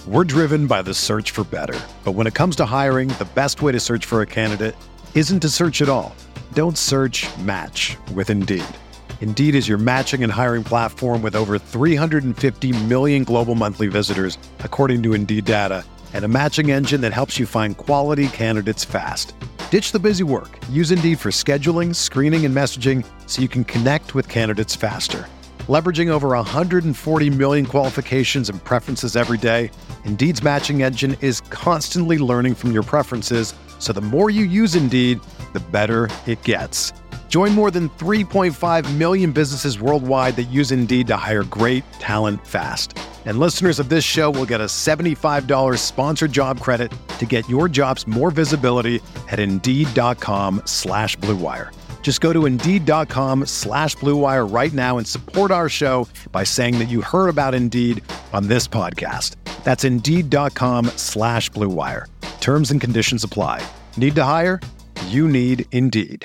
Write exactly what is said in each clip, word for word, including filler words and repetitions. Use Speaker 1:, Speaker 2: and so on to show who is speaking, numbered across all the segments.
Speaker 1: We're driven by the search for better. But when it comes to hiring, the best way to search for a candidate isn't to search at all. Don't search, match with Indeed. Indeed is your matching and hiring platform with over three hundred fifty million global monthly visitors, according to Indeed data, and a matching engine that helps you find quality candidates fast. Ditch the busy work. Use Indeed for scheduling, screening, and messaging so you can connect with candidates faster. Leveraging over one hundred forty million qualifications and preferences every day, Indeed's matching engine is constantly learning from your preferences, so the more you use Indeed, the better it gets. Join more than three point five million businesses worldwide that use Indeed to hire great talent fast. And listeners of this show will get a seventy-five dollars sponsored job credit to get your jobs more visibility at Indeed.com slash Blue Wire. Just go to Indeed.com slash Blue Wire right now and support our show by saying that you heard about Indeed on this podcast. That's Indeed.com slash Blue Wire. Terms and conditions apply. Need to hire? You need Indeed.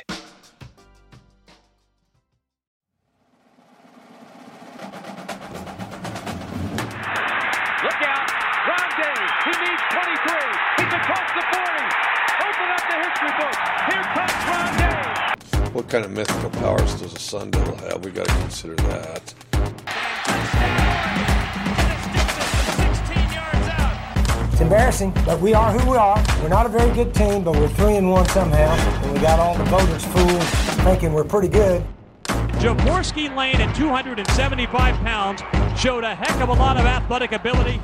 Speaker 2: Look out, Rondé, he needs twenty-three. He's across the forty. Open up the history book. Here comes Rondé.
Speaker 3: What kind of mythical powers does a Sun Devil have? We've got to consider that.
Speaker 4: It's embarrassing, but we are who we are. We're not a very good team, but we're three and one somehow. And we got all the voters fooled, thinking we're pretty good.
Speaker 5: Jaworski Lane at two hundred seventy-five pounds showed a heck of a lot of athletic ability.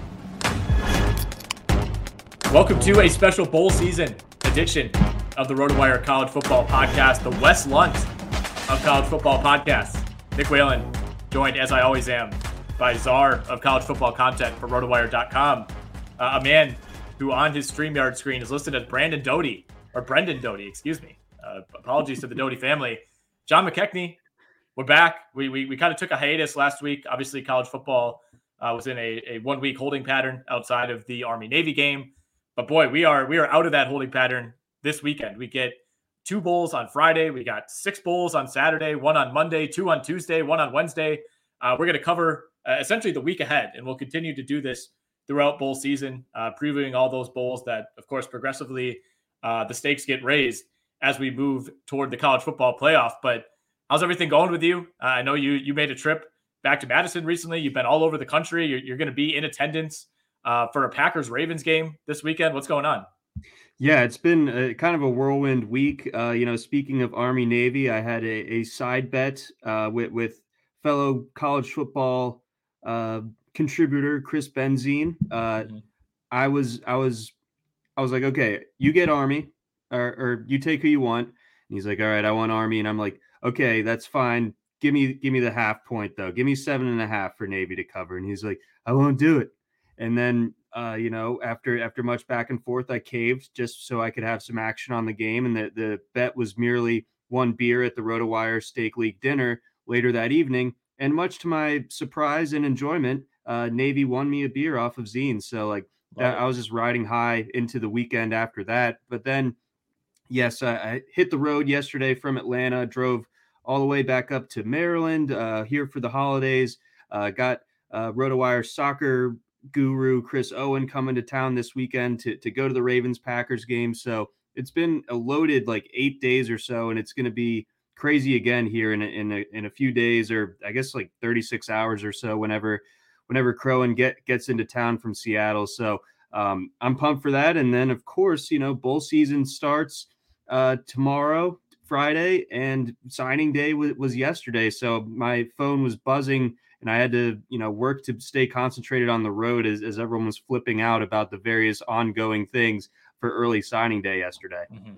Speaker 6: Welcome to a special bowl season edition of the RotoWire College Football Podcast, the Wes Lunt of college football podcasts. Nick Whalen, joined as I always am by czar of college football content for RotoWire dot com, uh, a man who on his StreamYard screen is listed as Brandon Doty, or Brendan Doty, excuse me. Uh, apologies to the Doty family. John McKechnie, we're back. We we, we kind of took a hiatus last week. Obviously, college football uh, was in a, a one-week holding pattern outside of the Army-Navy game. But boy, we are we are out of that holding pattern this weekend. We get two bowls on Friday. We got six bowls on Saturday, one on Monday, two on Tuesday, one on Wednesday. Uh, we're going to cover uh, essentially the week ahead, and we'll continue to do this throughout bowl season, uh, previewing all those bowls that, of course, progressively uh, the stakes get raised as we move toward the college football playoff. But how's everything going with you? Uh, I know you you made a trip back to Madison recently. You've been all over the country. You're, you're going to be in attendance uh, for a Packers-Ravens game this weekend. What's going on?
Speaker 7: Yeah, it's been a, kind of a whirlwind week. Uh, you know, speaking of Army Navy, I had a, a side bet uh, with, with fellow college football uh, contributor Chris Benzine. Uh, mm-hmm. I was, I was, I was like, okay, you get Army, or, or you take who you want. And he's like, all right, I want Army, and I'm like, okay, that's fine. Give me, give me the half point though. Give me seven and a half for Navy to cover. And he's like, I won't do it. And then. Uh, you know, after after much back and forth, I caved just so I could have some action on the game. And the, the bet was merely one beer at the RotoWire Steak League dinner later that evening. And much to my surprise and enjoyment, uh, Navy won me a beer off of Zine. So like that, I was just riding high into the weekend after that. But then, yes, I, I hit the road yesterday from Atlanta, drove all the way back up to Maryland uh, here for the holidays. Uh, got uh, RotoWire soccer guru Chris Owen coming to town this weekend to, to go to the Ravens Packers game. So it's been a loaded like eight days or so, and it's going to be crazy again here in a, in a, in a few days, or I guess like thirty-six hours or so whenever, whenever Crowan get, gets into town from Seattle. So um, I'm pumped for that. And then of course, you know, bowl season starts uh, tomorrow, Friday, and signing day was, was yesterday. So my phone was buzzing, and I had to, you know, work to stay concentrated on the road as, as everyone was flipping out about the various ongoing things for early signing day yesterday.
Speaker 6: Mm-hmm.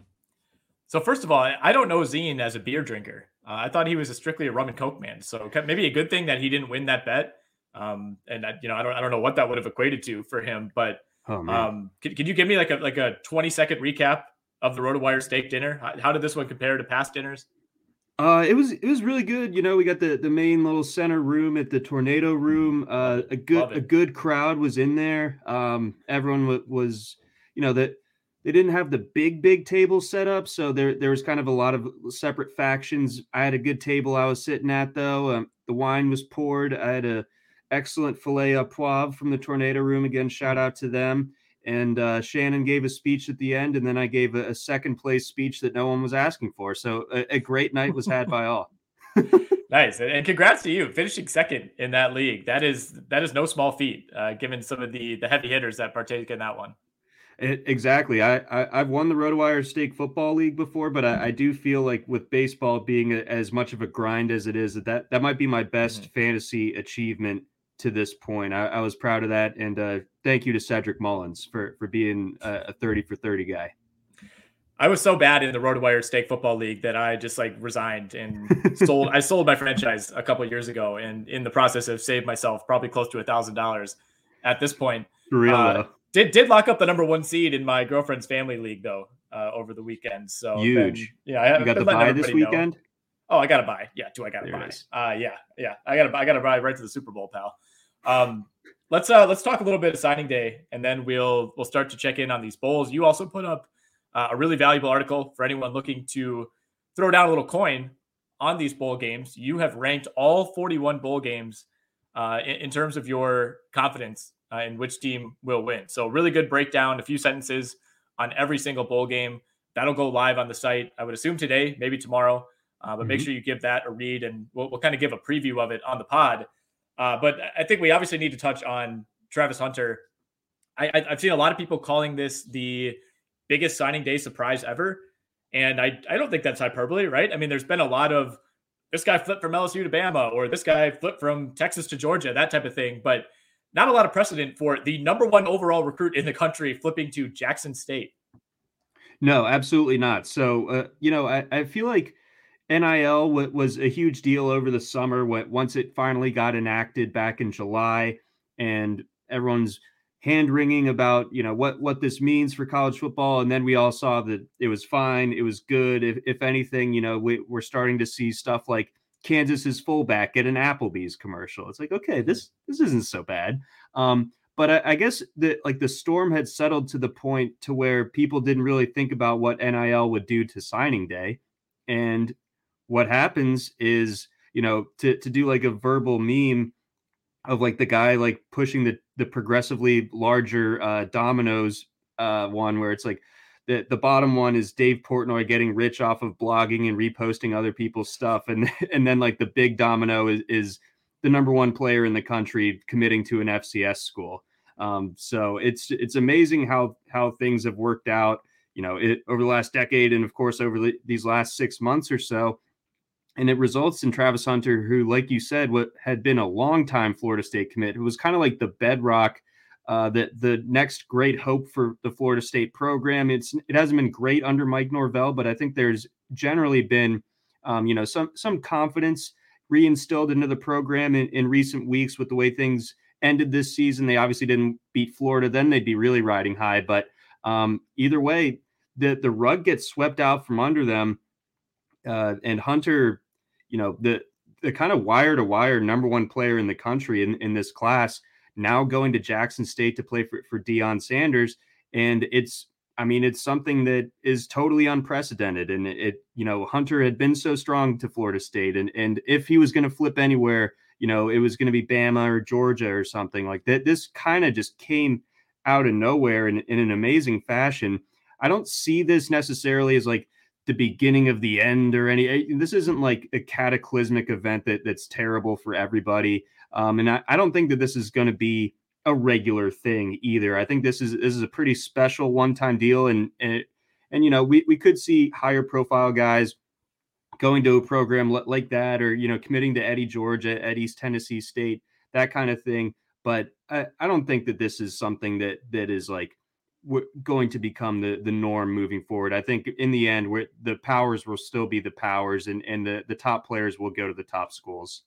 Speaker 6: So first of all, I don't know Zine as a beer drinker. Uh, I thought he was a strictly a rum and coke man. So maybe a good thing that he didn't win that bet. Um, and I, you know, I don't, I don't know what that would have equated to for him. But oh, um, could, could you give me like a like a twenty second recap of the RotoWire steak dinner? How, how did this one compare to past dinners?
Speaker 7: Uh, it was it was really good. You know, we got the, the main little center room at the Tornado Room. Uh, a good a good crowd was in there. Um, everyone w- was, you know, that they didn't have the big big table set up, so there there was kind of a lot of separate factions. I had a good table I was sitting at though. Um, the wine was poured. I had a excellent filet au poivre from the Tornado Room. Again, shout out to them. And uh, Shannon gave a speech at the end, and then I gave a, a second place speech that no one was asking for. So a, a great night was had by all.
Speaker 6: Nice. And congrats to you finishing second in that league. That is, that is no small feat, uh, given some of the, the heavy hitters that partake in that one.
Speaker 7: It, exactly. I, I, I've won the RotoWire Stake Football League before, but I, I do feel like with baseball being a, as much of a grind as it is, that that, that might be my best mm-hmm. fantasy achievement to this point. I, I was proud of that. And uh, thank you to Cedric Mullins for, for being a, a thirty for thirty guy.
Speaker 6: I was so bad in the RotoWire Stake Football League that I just like resigned and sold. I sold my franchise a couple of years ago, and in the process have saved myself probably close to a thousand dollars at this point.
Speaker 7: For real,
Speaker 6: uh,
Speaker 7: though.
Speaker 6: Did did lock up the number one seed in my girlfriend's family league though uh, over the weekend. So
Speaker 7: huge.
Speaker 6: Then, yeah, I
Speaker 7: you got the buy this weekend.
Speaker 6: Know. Oh, I got to buy. Yeah, do I got to buy? Uh, yeah, yeah. I got to. I got to buy right to the Super Bowl, pal. Um, let's uh, let's talk a little bit of signing day, and then we'll we'll start to check in on these bowls. You also put up uh, a really valuable article for anyone looking to throw down a little coin on these bowl games. You have ranked all forty-one bowl games uh, in, in terms of your confidence uh, in which team will win. So really good breakdown, a few sentences on every single bowl game. That'll go live on the site, I would assume today, maybe tomorrow. Uh, but mm-hmm. make sure you give that a read, and we'll, we'll kind of give a preview of it on the pod. Uh, but I think we obviously need to touch on Travis Hunter. I, I, I've seen a lot of people calling this the biggest signing day surprise ever. And I, I don't think that's hyperbole, right? I mean, there's been a lot of this guy flipped from L S U to Bama, or this guy flipped from Texas to Georgia, that type of thing. But not a lot of precedent for the number one overall recruit in the country flipping to Jackson State.
Speaker 7: No, absolutely not. So, uh, you know, I, I feel like N I L w- was a huge deal over the summer when, once it finally got enacted back in July, and everyone's hand-wringing about, you know, what, what this means for college football. And then we all saw that it was fine. It was good. If, if anything, you know, we, we're starting to see stuff like Kansas's fullback at an Applebee's commercial. It's like, okay, this, this isn't so bad. Um, but I, I guess that like the storm had settled to the point to where people didn't really think about what N I L would do to signing day. And what happens is, you know, to, to do like a verbal meme of like the guy like pushing the, the progressively larger uh, dominoes uh, one, where it's like the, the bottom one is Dave Portnoy getting rich off of blogging and reposting other people's stuff. And, and then like the big domino is, is the number one player in the country committing to an F C S school. Um, so it's, it's amazing how, how things have worked out, you know, it over the last decade. And of course, over the, these last six months or so. And it results in Travis Hunter, who, like you said, what had been a long time Florida State commit, who was kind of like the bedrock, uh, the, the next great hope for the Florida State program. It's, it hasn't been great under Mike Norvell, but I think there's generally been, um, you know, some, some confidence reinstilled into the program in, in recent weeks with the way things ended this season. They obviously didn't beat Florida. Then they'd be really riding high. But um, either way, the, the rug gets swept out from under them. Uh, and Hunter, you know, the the kind of wire to wire number one player in the country in, in this class, now going to Jackson State to play for, for Deion Sanders. And it's, I mean, it's something that is totally unprecedented. And it, it you know, Hunter had been so strong to Florida State. And, and if he was going to flip anywhere, you know, it was going to be Bama or Georgia or something like that. This kind of just came out of nowhere in, in an amazing fashion. I don't see this necessarily as like the beginning of the end or any, this isn't like a cataclysmic event that that's terrible for everybody. Um, and I, I don't think that this is going to be a regular thing either. I think this is, this is a pretty special one-time deal. And, and, it, and, you know, we, we could see higher profile guys going to a program like that, or, you know, committing to Eddie Georgia, at East Tennessee State, that kind of thing. But I, I don't think that this is something that, that is like, going to become the the norm moving forward. I think in the end, where the powers will still be the powers, and and the the top players will go to the top schools.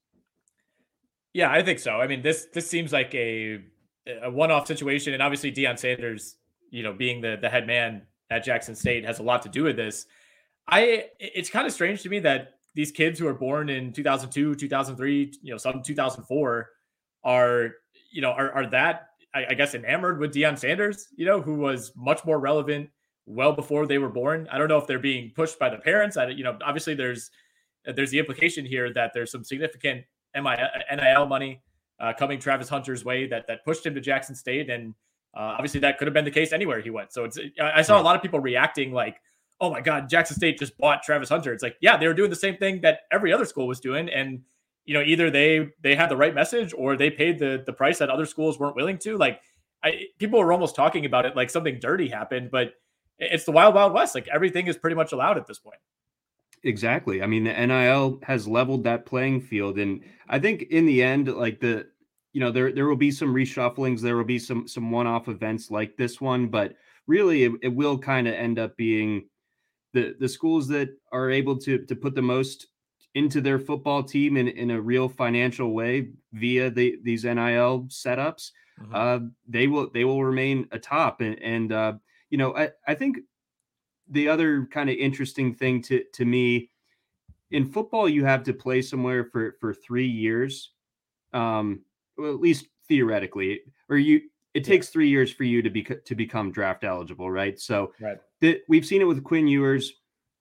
Speaker 6: Yeah, I think so. I mean, this this seems like a a one-off situation, and obviously Deion Sanders, you know, being the the head man at Jackson State has a lot to do with this. I it's kind of strange to me that these kids who are born in two thousand two, two thousand three, you know, some two thousand four are, you know, are are that I guess enamored with Deion Sanders, you know, who was much more relevant well before they were born. I don't know if they're being pushed by the parents. I, you know, obviously there's there's the implication here that there's some significant N I L money uh, coming Travis Hunter's way that that pushed him to Jackson State. And uh, obviously that could have been the case anywhere he went. So it's I saw a lot of people reacting like, oh my God, Jackson State just bought Travis Hunter. It's like, yeah, they were doing the same thing that every other school was doing. And, you know, either they they had the right message or they paid the the price that other schools weren't willing to. Like I, people were almost talking about it like something dirty happened, but it's the wild, wild west. Like everything is pretty much allowed at this point.
Speaker 7: Exactly. I mean, the N I L has leveled that playing field. And I think in the end, like the, you know, there, there will be some reshufflings. There will be some, some one-off events like this one, but really it, it will kind of end up being the, the schools that are able to, to put the most into their football team in, in a real financial way via the, these N I L setups. Mm-hmm. Uh, they will, they will remain atop. And, and uh, you know, I, I think the other kind of interesting thing to, to me in football, you have to play somewhere for, for three years. Um, well, at least theoretically, or you, it takes yeah. three years for you to be, to become draft eligible. Right. So
Speaker 6: right.
Speaker 7: The, we've seen it with Quinn Ewers.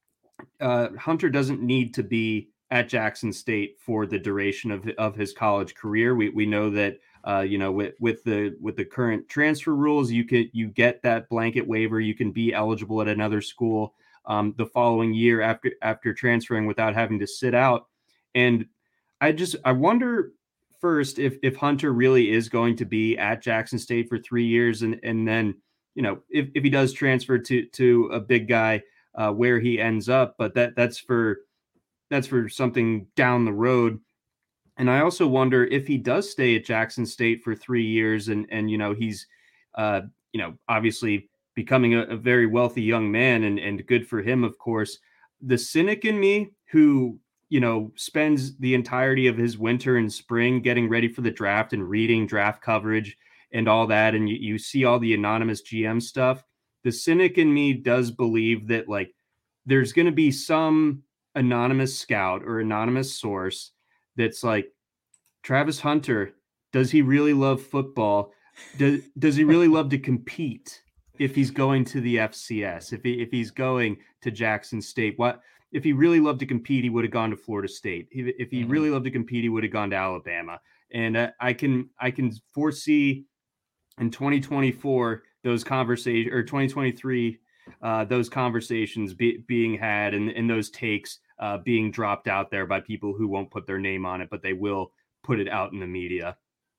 Speaker 7: Uh, Hunter doesn't need to be at Jackson State for the duration of, of his college career. We, we know that, Uh, you know, with, with the with the current transfer rules, you could you get that blanket waiver. You can be eligible at another school um, the following year after after transferring without having to sit out. And I just I wonder first if if Hunter really is going to be at Jackson State for three years, and and then you know if, if he does transfer to to a big guy, uh, where he ends up. But that that's for that's for something down the road. And I also wonder if he does stay at Jackson State for three years and, and you know, he's, uh, you know, obviously becoming a, a very wealthy young man and, and good for him, of course. The cynic in me who, you know, spends the entirety of his winter and spring getting ready for the draft and reading draft coverage and all that, and you, you see all the anonymous G M stuff, the cynic in me does believe that, like, there's going to be some anonymous scout or anonymous source that's like, Travis Hunter, does he really love football? Does, does he really love to compete if he's going to the F C S? If he, if he's going to Jackson State? What if he really loved to compete, he would have gone to Florida State. If, if he mm-hmm. really loved to compete, he would have gone to Alabama. And uh, I can I can foresee in twenty twenty-four those conversations, or twenty twenty-three uh, those conversations be, being had and, and those takes Uh, being dropped out there by people who won't put their name on it, but they will put it out in the media.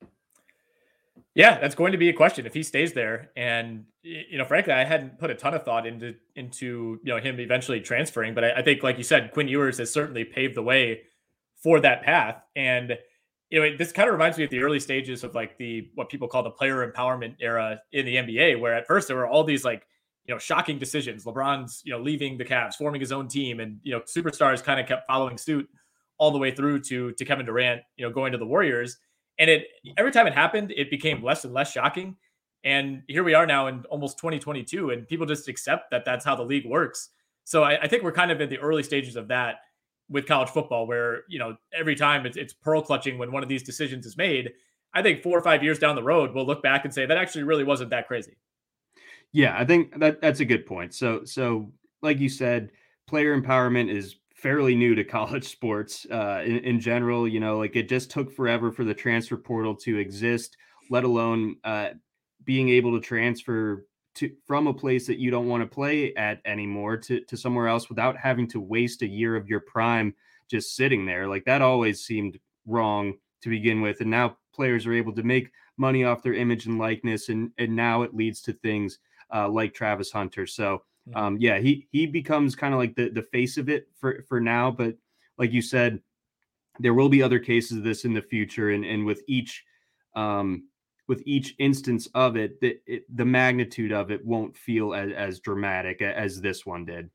Speaker 6: Yeah, that's going to be a question if he stays there. And, you know, frankly, I hadn't put a ton of thought into, into you know, him eventually transferring. But I, I think, like you said, Quinn Ewers has certainly paved the way for that path. And, you know, it, this kind of reminds me of the early stages of like the, what people call the player empowerment era in the N B A, where at first there were all these like, you know, shocking decisions. LeBron's, you know, leaving the Cavs, forming his own team, and, you know, superstars kind of kept following suit all the way through to, to Kevin Durant, you know, going to the Warriors. And it, every time it happened, it became less and less shocking. And here we are now in almost twenty twenty-two, and people just accept that that's how the league works. So I, I think we're kind of in the early stages of that with college football, where, you know, every time it's, it's pearl clutching when one of these decisions is made. I think four or five years down the road, we'll look back and say that actually really wasn't that crazy.
Speaker 7: Yeah, I think that that's a good point. So, so like you said, player empowerment is fairly new to college sports uh, in, in general. You know, like it just took forever for the transfer portal to exist, let alone uh, being able to transfer to from a place that you don't want to play at anymore to, to somewhere else without having to waste a year of your prime just sitting there. Like that always seemed wrong to begin with. And now players are able to make money off their image and likeness. And, and now it leads to things Uh, like Travis Hunter. So um, yeah, he, he becomes kind of like the, the face of it for, for now. But like you said, there will be other cases of this in the future. And, and with each, um, with each instance of it, the, it, the magnitude of it won't feel as, as dramatic as this one did.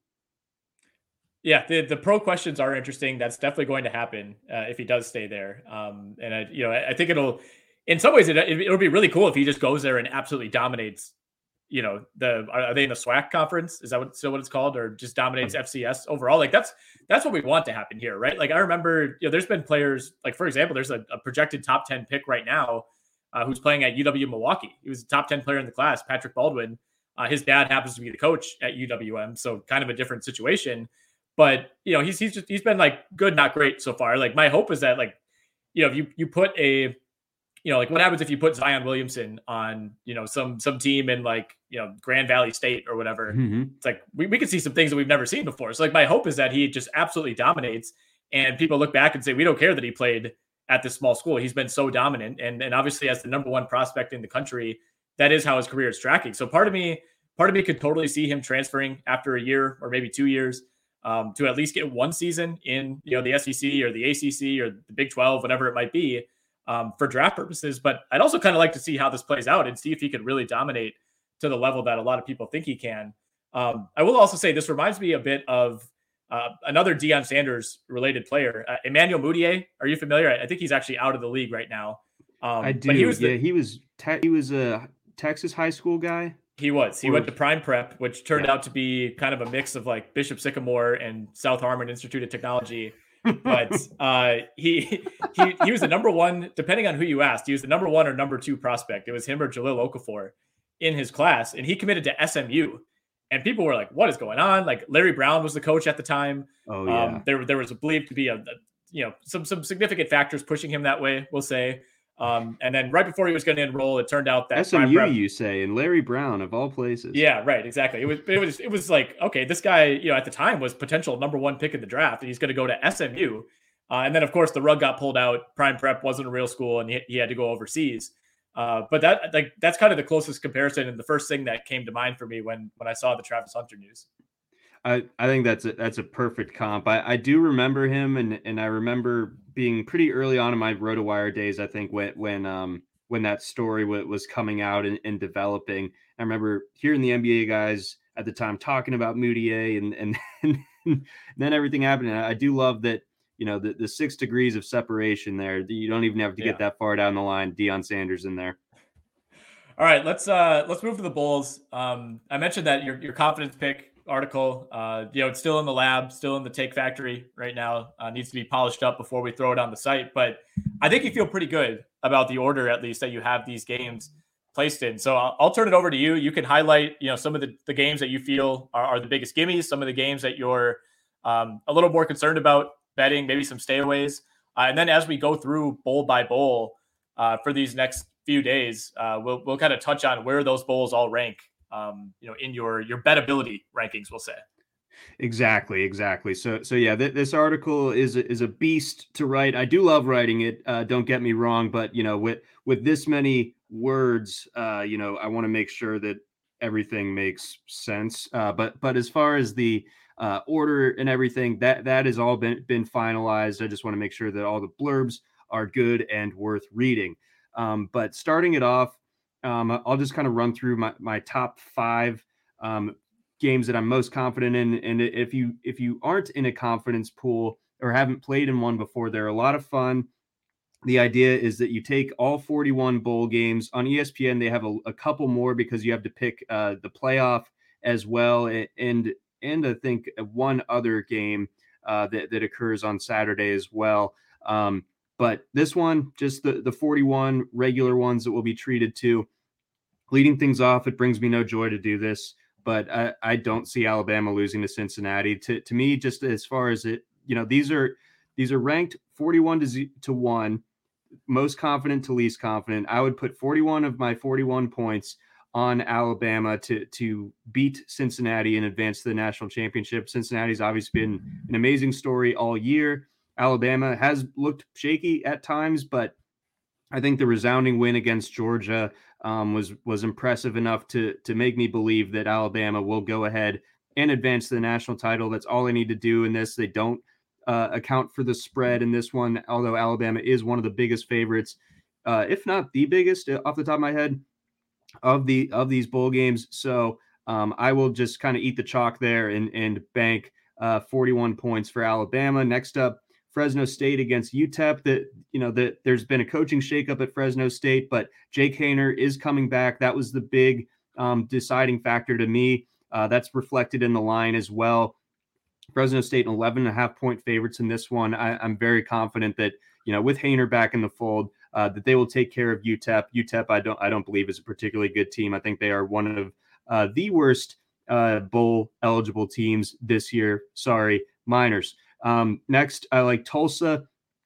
Speaker 6: Yeah. The, the pro questions are interesting. That's definitely going to happen uh, if he does stay there. Um, and I, you know, I, I think it'll, in some ways it, it, it'll be really cool if he just goes there and absolutely dominates. You know, the are they in the SWAC conference? Is that what, still what it's called, or just dominates F C S overall? Like that's that's what we want to happen here, right? Like I remember, you know, there's been players like, for example, there's a, a projected top ten pick right now uh, who's playing at U W Milwaukee. He was a top ten player in the class, Patrick Baldwin. Uh, his dad happens to be the coach at U W M, so kind of a different situation. But you know, he's he's just he's been like good, not great so far. Like my hope is that like, you know, if you you put a you know, like what happens if you put Zion Williamson on, you know, some some team in like, you know, Grand Valley State or whatever. Mm-hmm. It's like we, we could see some things that we've never seen before. So like my hope is that he just absolutely dominates and people look back and say, we don't care that he played at this small school. He's been so dominant. And, and obviously as the number one prospect in the country, that is how his career is tracking. So part of me, part of me could totally see him transferring after a year or maybe two years um, to at least get one season in, you know, the S E C or the A C C or the Big twelve, whatever it might be. Um, for draft purposes, but I'd also kind of like to see how this plays out and see if he could really dominate to the level that a lot of people think he can. Um, I will also say this reminds me a bit of uh, another Deion Sanders related player, uh, Emmanuel Mudiay. Are you familiar? I think he's actually out of the league right now. Um,
Speaker 7: I do.
Speaker 6: But he was the,
Speaker 7: yeah, he was te- he was a Texas high school guy.
Speaker 6: He was. He or, went to Prime Prep, which turned yeah. out to be kind of a mix of like Bishop Sycamore and South Harmon Institute of Technology. But uh, he he he was the number one, depending on who you asked, he was the number one or number two prospect. It was him or Jalil Okafor in his class, and he committed to S M U. And people were like, "What is going on?" Like Larry Brown was the coach at the time.
Speaker 7: Oh yeah.
Speaker 6: Um, there there was believed to be a, a you know some some significant factors pushing him that way. We'll say. Um, and then right before he was going to enroll, it turned out that
Speaker 7: S M U, you say, and Larry Brown of all places.
Speaker 6: Yeah, right, exactly. It was, it was, it was like, okay, this guy, you know, at the time was potential number one pick in the draft, and he's going to go to S M U. Uh, and then, of course, the rug got pulled out. Prime Prep wasn't a real school, and he, he had to go overseas. Uh, but that, like, that's kind of the closest comparison, and the first thing that came to mind for me when when I saw the Travis Hunter news.
Speaker 7: I, I think that's a, that's a perfect comp. I, I do remember him, and and I remember being pretty early on in my RotoWire days. I think when when um when that story w- was coming out and, and developing. I remember hearing the N B A guys at the time talking about Mudiay, and and, and then everything happened. And I do love that, you know, the, the six degrees of separation there. You don't even have to yeah. get that far down the line. Deion Sanders in there.
Speaker 6: All right, let's uh let's move to the Bulls. Um, I mentioned that your your confidence pick article, uh, you know, it's still in the lab, still in the Take Factory right now. Uh, needs to be polished up before we throw it on the site. But I think you feel pretty good about the order, at least, that you have these games placed in. So I'll, I'll turn it over to you. You can highlight, you know, some of the, the games that you feel are, are the biggest gimmies, some of the games that you're um, a little more concerned about betting, maybe some stayaways. Uh, and then as we go through bowl by bowl uh, for these next few days, uh, we'll we'll kind of touch on where those bowls all rank, um, you know, in your your bettability rankings, we'll say.
Speaker 7: Exactly, exactly. So, so yeah, th- this article is a, is a beast to write. I do love writing it. Uh, don't get me wrong, but you know, with with this many words, uh, you know, I want to make sure that everything makes sense. Uh, but but as far as the uh, order and everything, that that has all been been finalized. I just want to make sure that all the blurbs are good and worth reading. Um, but starting it off, um, I'll just kind of run through my my top five Um, games that I'm most confident in. And if you if you aren't in a confidence pool or haven't played in one before, they're a lot of fun. The idea is that you take all forty-one bowl games. On E S P N, they have a, a couple more because you have to pick uh, the playoff as well. And and I think one other game uh, that, that occurs on Saturday as well. Um, but this one, just the, the forty-one regular ones that will be treated to. Leading things off, it brings me no joy to do this, but I, I don't see Alabama losing to Cincinnati. To to me, just as far as it, you know, these are these are ranked forty-one to one, most confident to least confident. I would put forty-one of my forty-one points on Alabama to to beat Cincinnati and advance to the national championship. Cincinnati's obviously been an amazing story all year. Alabama has looked shaky at times, but I think the resounding win against Georgia um, was was impressive enough to to make me believe that Alabama will go ahead and advance to the national title. That's all they need to do in this. They don't uh, account for the spread in this one, although Alabama is one of the biggest favorites, uh, if not the biggest, off the top of my head, of the of these bowl games. So um, I will just kind of eat the chalk there and and bank uh, forty-one points for Alabama. Next up, Fresno State against U T E P. That, you know, that there's been a coaching shakeup at Fresno State, but Jake Haener is coming back. That was the big um, deciding factor to me. Uh, that's reflected in the line as well. Fresno State, eleven and a half point favorites in this one. I, I'm very confident that, you know, with Haener back in the fold, uh, that they will take care of U T E P. U T E P, I don't, I don't believe is a particularly good team. I think they are one of uh, the worst uh, bowl eligible teams this year. Sorry, Miners. Um, next, I like Tulsa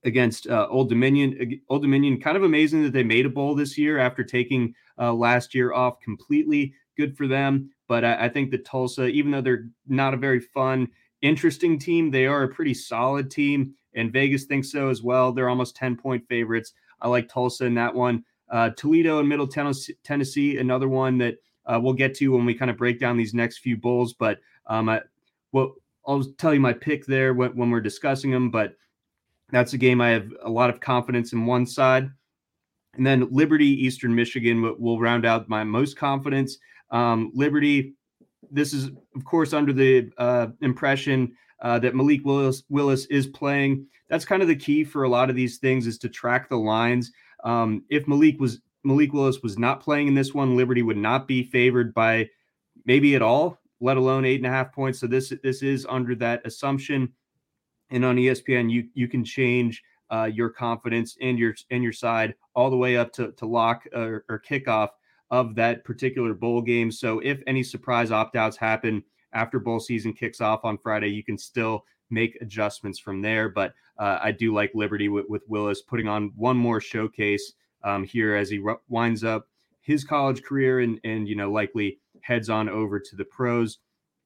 Speaker 7: against uh, Old Dominion. Old Dominion, kind of amazing that they made a bowl this year after taking uh, last year off completely. Good for them. But I, I think that Tulsa, even though they're not a very fun, interesting team, they are a pretty solid team, and Vegas thinks so as well. They're almost ten-point favorites. I like Tulsa in that one. Uh, Toledo and Middle Tennessee, Tennessee, another one that uh, we'll get to when we kind of break down these next few bowls. But um, I, well, I'll tell you my pick there when, when we're discussing them. But that's a game I have a lot of confidence in one side. And then Liberty, Eastern Michigan will, will round out my most confidence. Um, Liberty, this is, of course, under the uh, impression uh, that Malik Willis, Willis is playing. That's kind of the key for a lot of these things, is to track the lines. Um, if Malik was Malik Willis was not playing in this one, Liberty would not be favored by maybe at all, let alone eight and a half points. So this this is under that assumption. And on E S P N, you you can change uh, your confidence and your and your side all the way up to to lock or, or kickoff of that particular bowl game. So if any surprise opt-outs happen after bowl season kicks off on Friday, you can still make adjustments from there. But uh, I do like Liberty with, with Willis putting on one more showcase um, here as he r- winds up his college career and, and, you know, likely heads on over to the pros.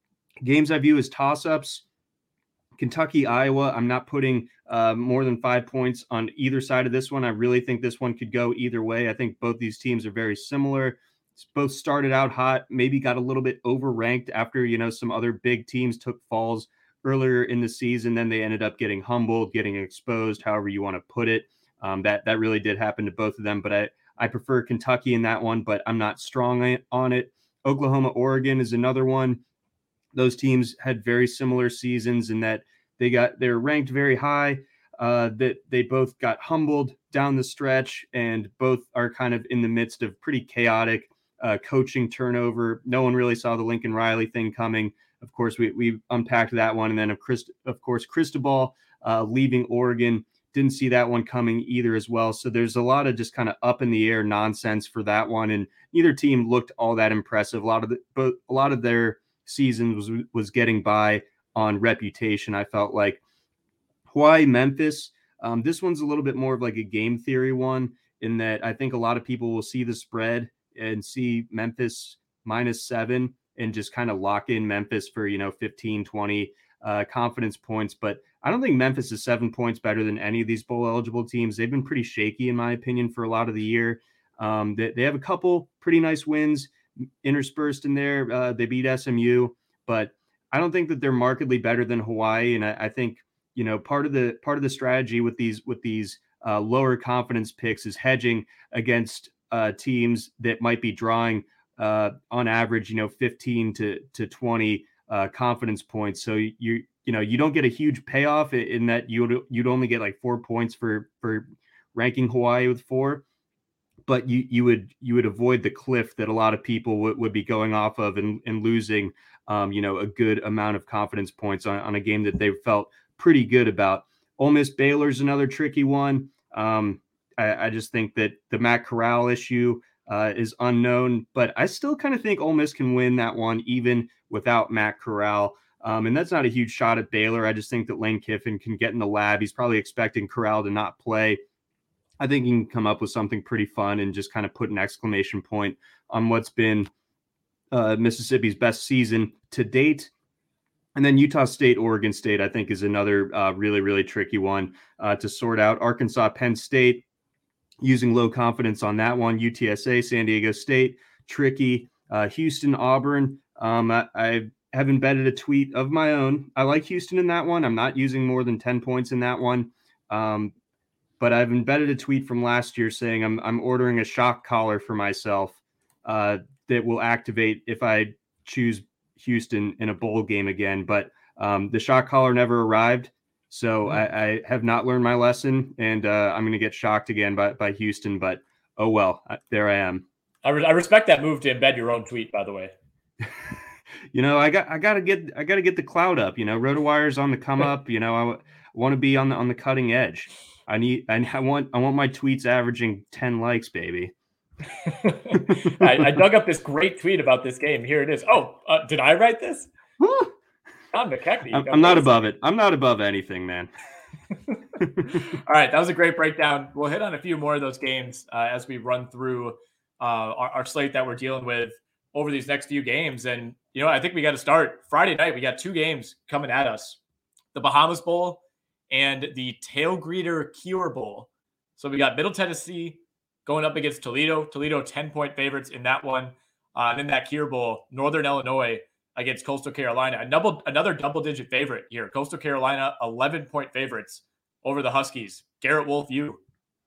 Speaker 7: Games I view as toss-ups. Kentucky, Iowa, I'm not putting uh, more than five points on either side of this one. I really think this one could go either way. I think both these teams are very similar. Both started out hot, maybe got a little bit overranked after, you know, some other big teams took falls earlier in the season. Then they ended up getting humbled, getting exposed, however you want to put it. Um, that that really did happen to both of them. But I, I prefer Kentucky in that one, but I'm not strong on it. Oklahoma, Oregon is another one. Those teams had very similar seasons in that they got they're ranked very high. Uh, that they both got humbled down the stretch, and both are kind of in the midst of pretty chaotic uh, coaching turnover. No one really saw the Lincoln Riley thing coming. Of course, we we unpacked that one, and then of Christ, of course Cristobal uh, leaving Oregon, didn't see that one coming either as well. So there's a lot of just kind of up in the air nonsense for that one, and neither team looked all that impressive. A lot of the, but a lot of their season was was getting by on reputation. I felt like Hawaii, Memphis. Um, this one's a little bit more of like a game theory one, in that I think a lot of people will see the spread and see Memphis minus seven and just kind of lock in Memphis for, you know, fifteen, twenty uh, confidence points. But I don't think Memphis is seven points better than any of these bowl eligible teams. They've been pretty shaky, in my opinion, for a lot of the year. Um, they, they have a couple pretty nice wins interspersed in there. Uh, they beat S M U, but I don't think that they're markedly better than Hawaii. And I, I think, you know, part of the part of the strategy with these with these uh, lower confidence picks is hedging against uh, teams that might be drawing uh, on average, you know, fifteen to twenty uh, confidence points. So you you know you don't get a huge payoff in that you'd you'd only get like four points for for ranking Hawaii with four. But you you would you would avoid the cliff that a lot of people would, would be going off of and, and losing, um, you know, a good amount of confidence points on, on a game that they felt pretty good about. Ole Miss Baylor's another tricky one. Um, I, I just think that the Matt Corral issue uh, is unknown, but I still kind of think Ole Miss can win that one even without Matt Corral. Um, and that's not a huge shot at Baylor. I just think that Lane Kiffin can get in the lab. He's probably expecting Corral to not play. I think he can come up with something pretty fun and just kind of put an exclamation point on what's been uh, Mississippi's best season to date. And then Utah State, Oregon State, I think is another uh, really, really tricky one uh, to sort out. Arkansas, Penn State, using low confidence on that one. U T S A, San Diego State, tricky. Uh, Houston, Auburn. Um, I, I have embedded a tweet of my own. I like Houston in that one. I'm not using more than ten points in that one. Um, But I've embedded a tweet from last year saying I'm I'm ordering a shock collar for myself uh, that will activate if I choose Houston in a bowl game again. But um, the shock collar never arrived, so I, I have not learned my lesson, and uh, I'm going to get shocked again by, by Houston. But oh well, I, there I am.
Speaker 6: I, re- I respect that move to embed your own tweet, by the way.
Speaker 7: you know, I got I got to get I got to get the cloud up. You know, RotoWire's on the come up. You know, I w- want to be on the on the cutting edge. I need, I want, I want my tweets averaging ten likes, baby.
Speaker 6: I, I dug up this great tweet about this game. Here it is. Oh, uh, did I write this? Tom McKechnie.
Speaker 7: I'm, I'm not above it. I'm not above anything, man.
Speaker 6: All right, that was a great breakdown. We'll hit on a few more of those games uh, as we run through uh, our, our slate that we're dealing with over these next few games. And, you know, I think we got to start Friday night. We got two games coming at us, the Bahamas Bowl and the Tail Greeter Cure Bowl. So we got Middle Tennessee going up against Toledo. Toledo ten-point favorites in that one. Uh, and then that Cure Bowl, Northern Illinois against Coastal Carolina. A double, another double-digit favorite here. Coastal Carolina, eleven-point favorites over the Huskies. Garrett Wolf, you.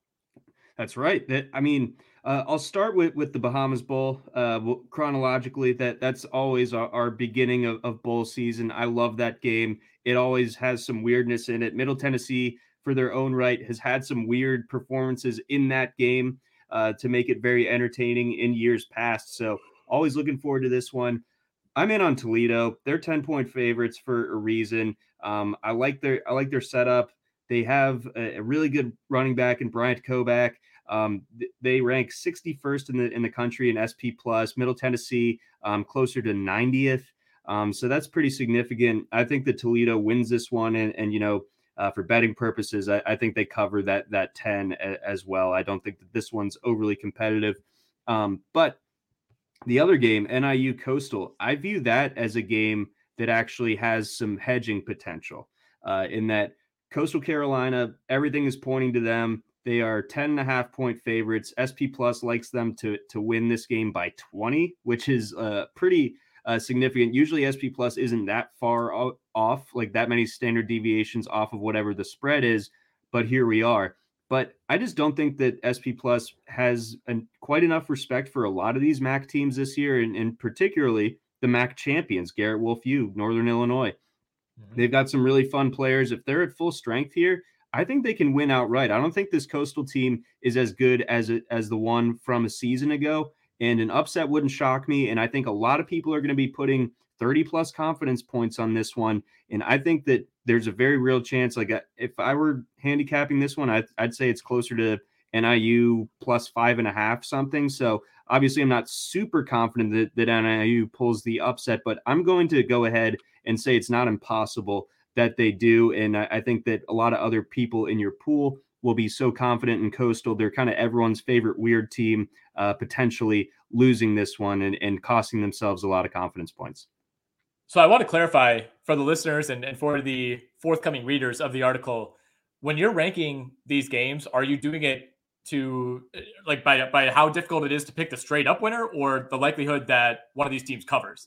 Speaker 7: That's right. That I mean, uh, I'll start with, with the Bahamas Bowl. Uh, chronologically, that that's always our, our beginning of, of bowl season. I love that game. It always has some weirdness in it. Middle Tennessee, for their own right, has had some weird performances in that game uh, to make it very entertaining in years past. So always looking forward to this one. I'm in on Toledo. They're ten-point favorites for a reason. Um, I like their I like their setup. They have a, a really good running back in Bryant Koback. Um, th- they rank sixty-first in the in the country in S P plus. Middle Tennessee um, closer to ninetieth. Um, so that's pretty significant. I think that Toledo wins this one, and and you know uh, for betting purposes, I, I think they cover that that ten a, as well. I don't think that this one's overly competitive, um, but the other game, N I U Coastal, I view that as a game that actually has some hedging potential uh, in that Coastal Carolina, everything is pointing to them. They are ten and a half point favorites. S P Plus likes them to, to win this game by twenty, which is uh, pretty uh, significant. Usually S P Plus isn't that far off, like that many standard deviations off of whatever the spread is, but here we are. But I just don't think that S P Plus has an, quite enough respect for a lot of these M A C teams this year, and, and particularly the M A C champions, Garrett Wolf U, Northern Illinois. Mm-hmm. They've got some really fun players. If they're at full strength here, I think they can win outright. I don't think this Coastal team is as good as it, as the one from a season ago, and an upset wouldn't shock me. And I think a lot of people are going to be putting thirty plus confidence points on this one. And I think that there's a very real chance, like if I were handicapping this one, I'd, I'd say it's closer to N I U plus five and a half something. So obviously I'm not super confident that, that N I U pulls the upset, but I'm going to go ahead and say it's not impossible that they do. And I, I think that a lot of other people in your pool will be so confident in Coastal. They're kind of everyone's favorite weird team, uh, potentially losing this one and, and costing themselves a lot of confidence points.
Speaker 6: So I want to clarify for the listeners and, and for the forthcoming readers of the article, when you're ranking these games, are you doing it to like by, by how difficult it is to pick the straight up winner or the likelihood that one of these teams covers?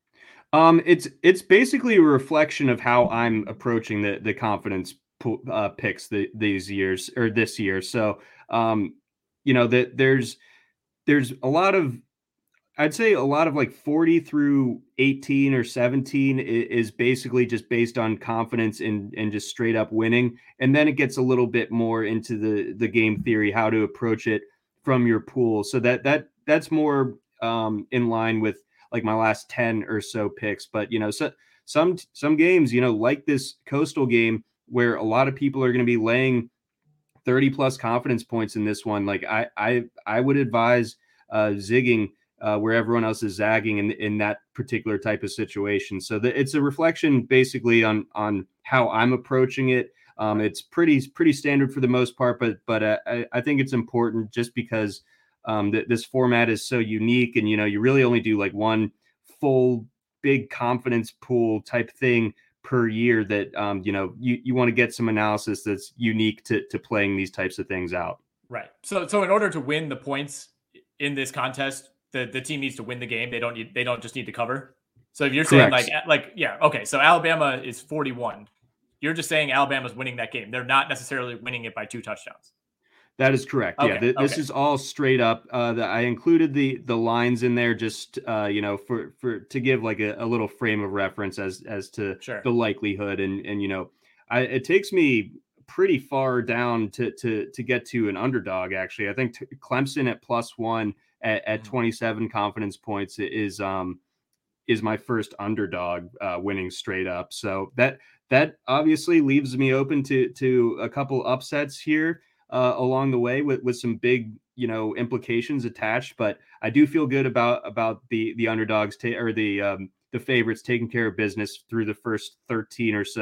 Speaker 7: Um, it's, it's basically a reflection of how I'm approaching the, the confidence uh, picks the, these years or this year. So, um, you know, that there's, there's a lot of, I'd say a lot of like forty through eighteen or seventeen is basically just based on confidence and and just straight up winning. And then it gets a little bit more into the, the game theory, how to approach it from your pool. So that, that, that's more um, in line with like my last ten or so picks. But, you know, so some, some games, you know, like this Coastal game where a lot of people are going to be laying thirty plus confidence points in this one. Like I, I, I would advise uh, zigging Uh, where everyone else is zagging in in that particular type of situation. So the, it's a reflection basically on on how I'm approaching it. Um, it's pretty pretty standard for the most part, but but uh, I, I think it's important just because um, th- this format is so unique, and you know you really only do like one full big confidence pool type thing per year. That um, you know you you want to get some analysis that's unique to to playing these types of things out.
Speaker 6: Right. So so in order to win the points in this contest, the, the team needs to win the game. They don't need, they don't just need to cover. So if you're saying
Speaker 7: Correct.
Speaker 6: like, like, yeah, okay. So Alabama is forty-one. You're just saying Alabama's winning that game. They're not necessarily winning it by two touchdowns.
Speaker 7: That is correct.
Speaker 6: Okay,
Speaker 7: Yeah. Th- this
Speaker 6: okay.
Speaker 7: is all straight up. Uh, the, I included the, the lines in there just, uh, you know, for, for, to give like a, a little frame of reference as, as to
Speaker 6: Sure.
Speaker 7: the likelihood. And, and, you know, I, it takes me pretty far down to, to, to get to an underdog. Actually, I think t- Clemson at plus one, At, at twenty-seven confidence points is um is my first underdog uh, winning straight up. So that that obviously leaves me open to to a couple upsets here uh, along the way with, with some big you know implications attached. But I do feel good about about the the underdogs ta- or the um, the favorites taking care of business through the first thirteen or so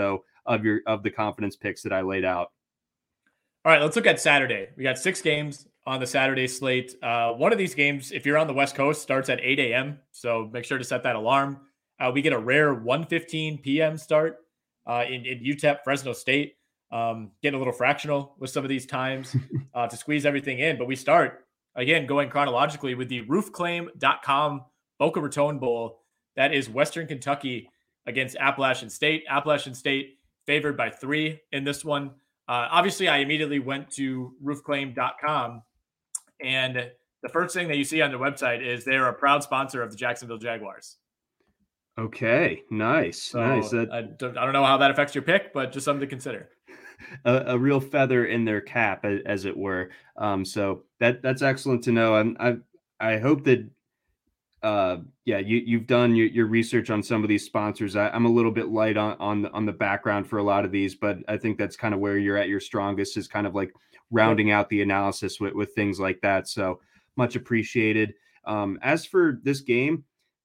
Speaker 7: of your of the confidence picks that I laid out.
Speaker 6: All right, let's look at Saturday. We got six games on the Saturday slate. Uh, one of these games, if you're on the West Coast, starts at eight a.m., so make sure to set that alarm. Uh, we get a rare one fifteen p.m. start uh, in, in U T E P, Fresno State. Um, getting a little fractional with some of these times uh, to squeeze everything in. But we start, again, going chronologically with the roof claim dot com Boca Raton Bowl. That is Western Kentucky against Appalachian State. Appalachian State favored by three in this one. Uh, obviously, I immediately went to roof claim dot com, and the first thing that you see on their website is they're a proud sponsor of the Jacksonville Jaguars.
Speaker 7: Okay, nice,
Speaker 6: so
Speaker 7: nice. That,
Speaker 6: I, don't, I don't know how that affects your pick, but just something to consider.
Speaker 7: A, a real feather in their cap, as it were. Um, so that that's excellent to know. And I I hope that uh, yeah, you you've done your, your research on some of these sponsors. I, I'm a little bit light on on the, on the background for a lot of these, but I think that's kind of where you're at your strongest, is kind of like rounding out the analysis with, with things like that. So much appreciated. Um, as for this game,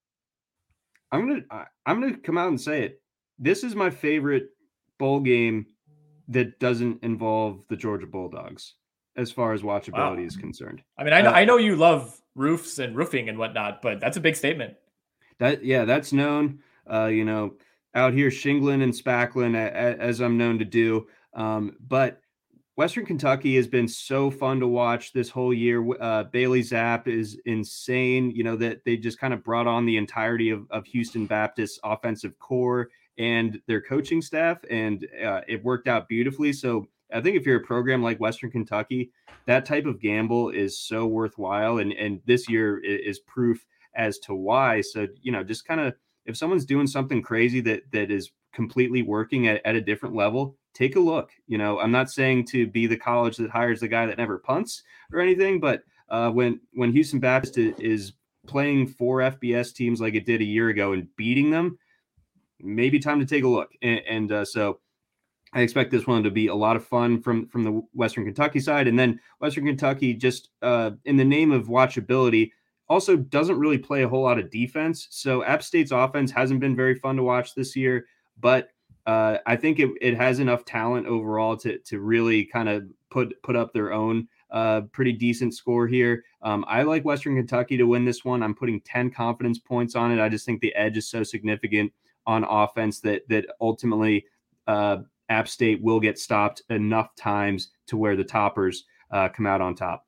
Speaker 7: I'm gonna I'm gonna come out and say it. This is my favorite bowl game that doesn't involve the Georgia Bulldogs as far as watchability wow. is concerned.
Speaker 6: I mean, I know, uh, I know you love roofs and roofing and whatnot, but that's a big statement.
Speaker 7: That, yeah, that's known, uh, you know, out here shingling and spackling as I'm known to do. Um, but Western Kentucky has been so fun to watch this whole year. Uh, Bailey Zapp is insane. You know, that they just kind of brought on the entirety of, of Houston Baptist's offensive core and their coaching staff, and uh, it worked out beautifully. So I think if you're a program like Western Kentucky, that type of gamble is so worthwhile. And, and this year is proof as to why. So, you know, just kind of, if someone's doing something crazy that, that is completely working at, at a different level, take a look. You know, I'm not saying to be the college that hires the guy that never punts or anything, but uh, when, when Houston Baptist is playing four F B S teams like it did a year ago and beating them, maybe time to take a look. And, and uh, so I expect this one to be a lot of fun from, from the Western Kentucky side. And then Western Kentucky, just uh, in the name of watchability, also doesn't really play a whole lot of defense. So App State's offense hasn't been very fun to watch this year, but uh, I think it, it has enough talent overall to, to really kind of put, put up their own uh, pretty decent score here. Um, I like Western Kentucky to win this one. I'm putting ten confidence points on it. I just think the edge is so significant on offense that that ultimately uh, App State will get stopped enough times to where the toppers uh, come out on top.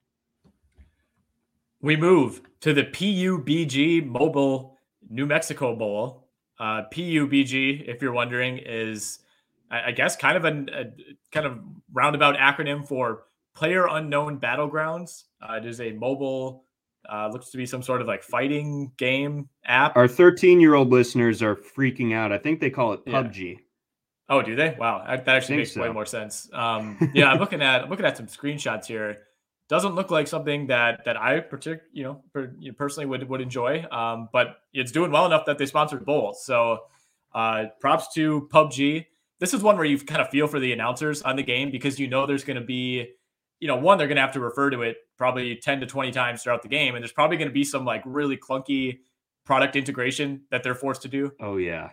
Speaker 6: We move to the P U B G Mobile New Mexico Bowl. Uh, P U B G, if you're wondering, is I, I guess kind of a, a kind of roundabout acronym for Player Unknown Battlegrounds. Uh, it is a mobile. Uh, looks to be some sort of like fighting game app.
Speaker 7: Our thirteen-year-old listeners are freaking out. I think they call it P U B G.
Speaker 6: Yeah. Oh, do they? Wow, that actually makes so. way more sense. Um, yeah, I'm looking at I'm looking at some screenshots here. Doesn't look like something that that I partic- you know, per, you know personally would would enjoy. Um, but it's doing well enough that they sponsored bowls. So uh, props to P U B G. This is one where you kind of feel for the announcers on the game, because you know there's going to be, you know, one, they're going to have to refer to it probably ten to twenty times throughout the game. And there's probably going to be some like really clunky product integration that they're forced to do.
Speaker 7: Oh yeah.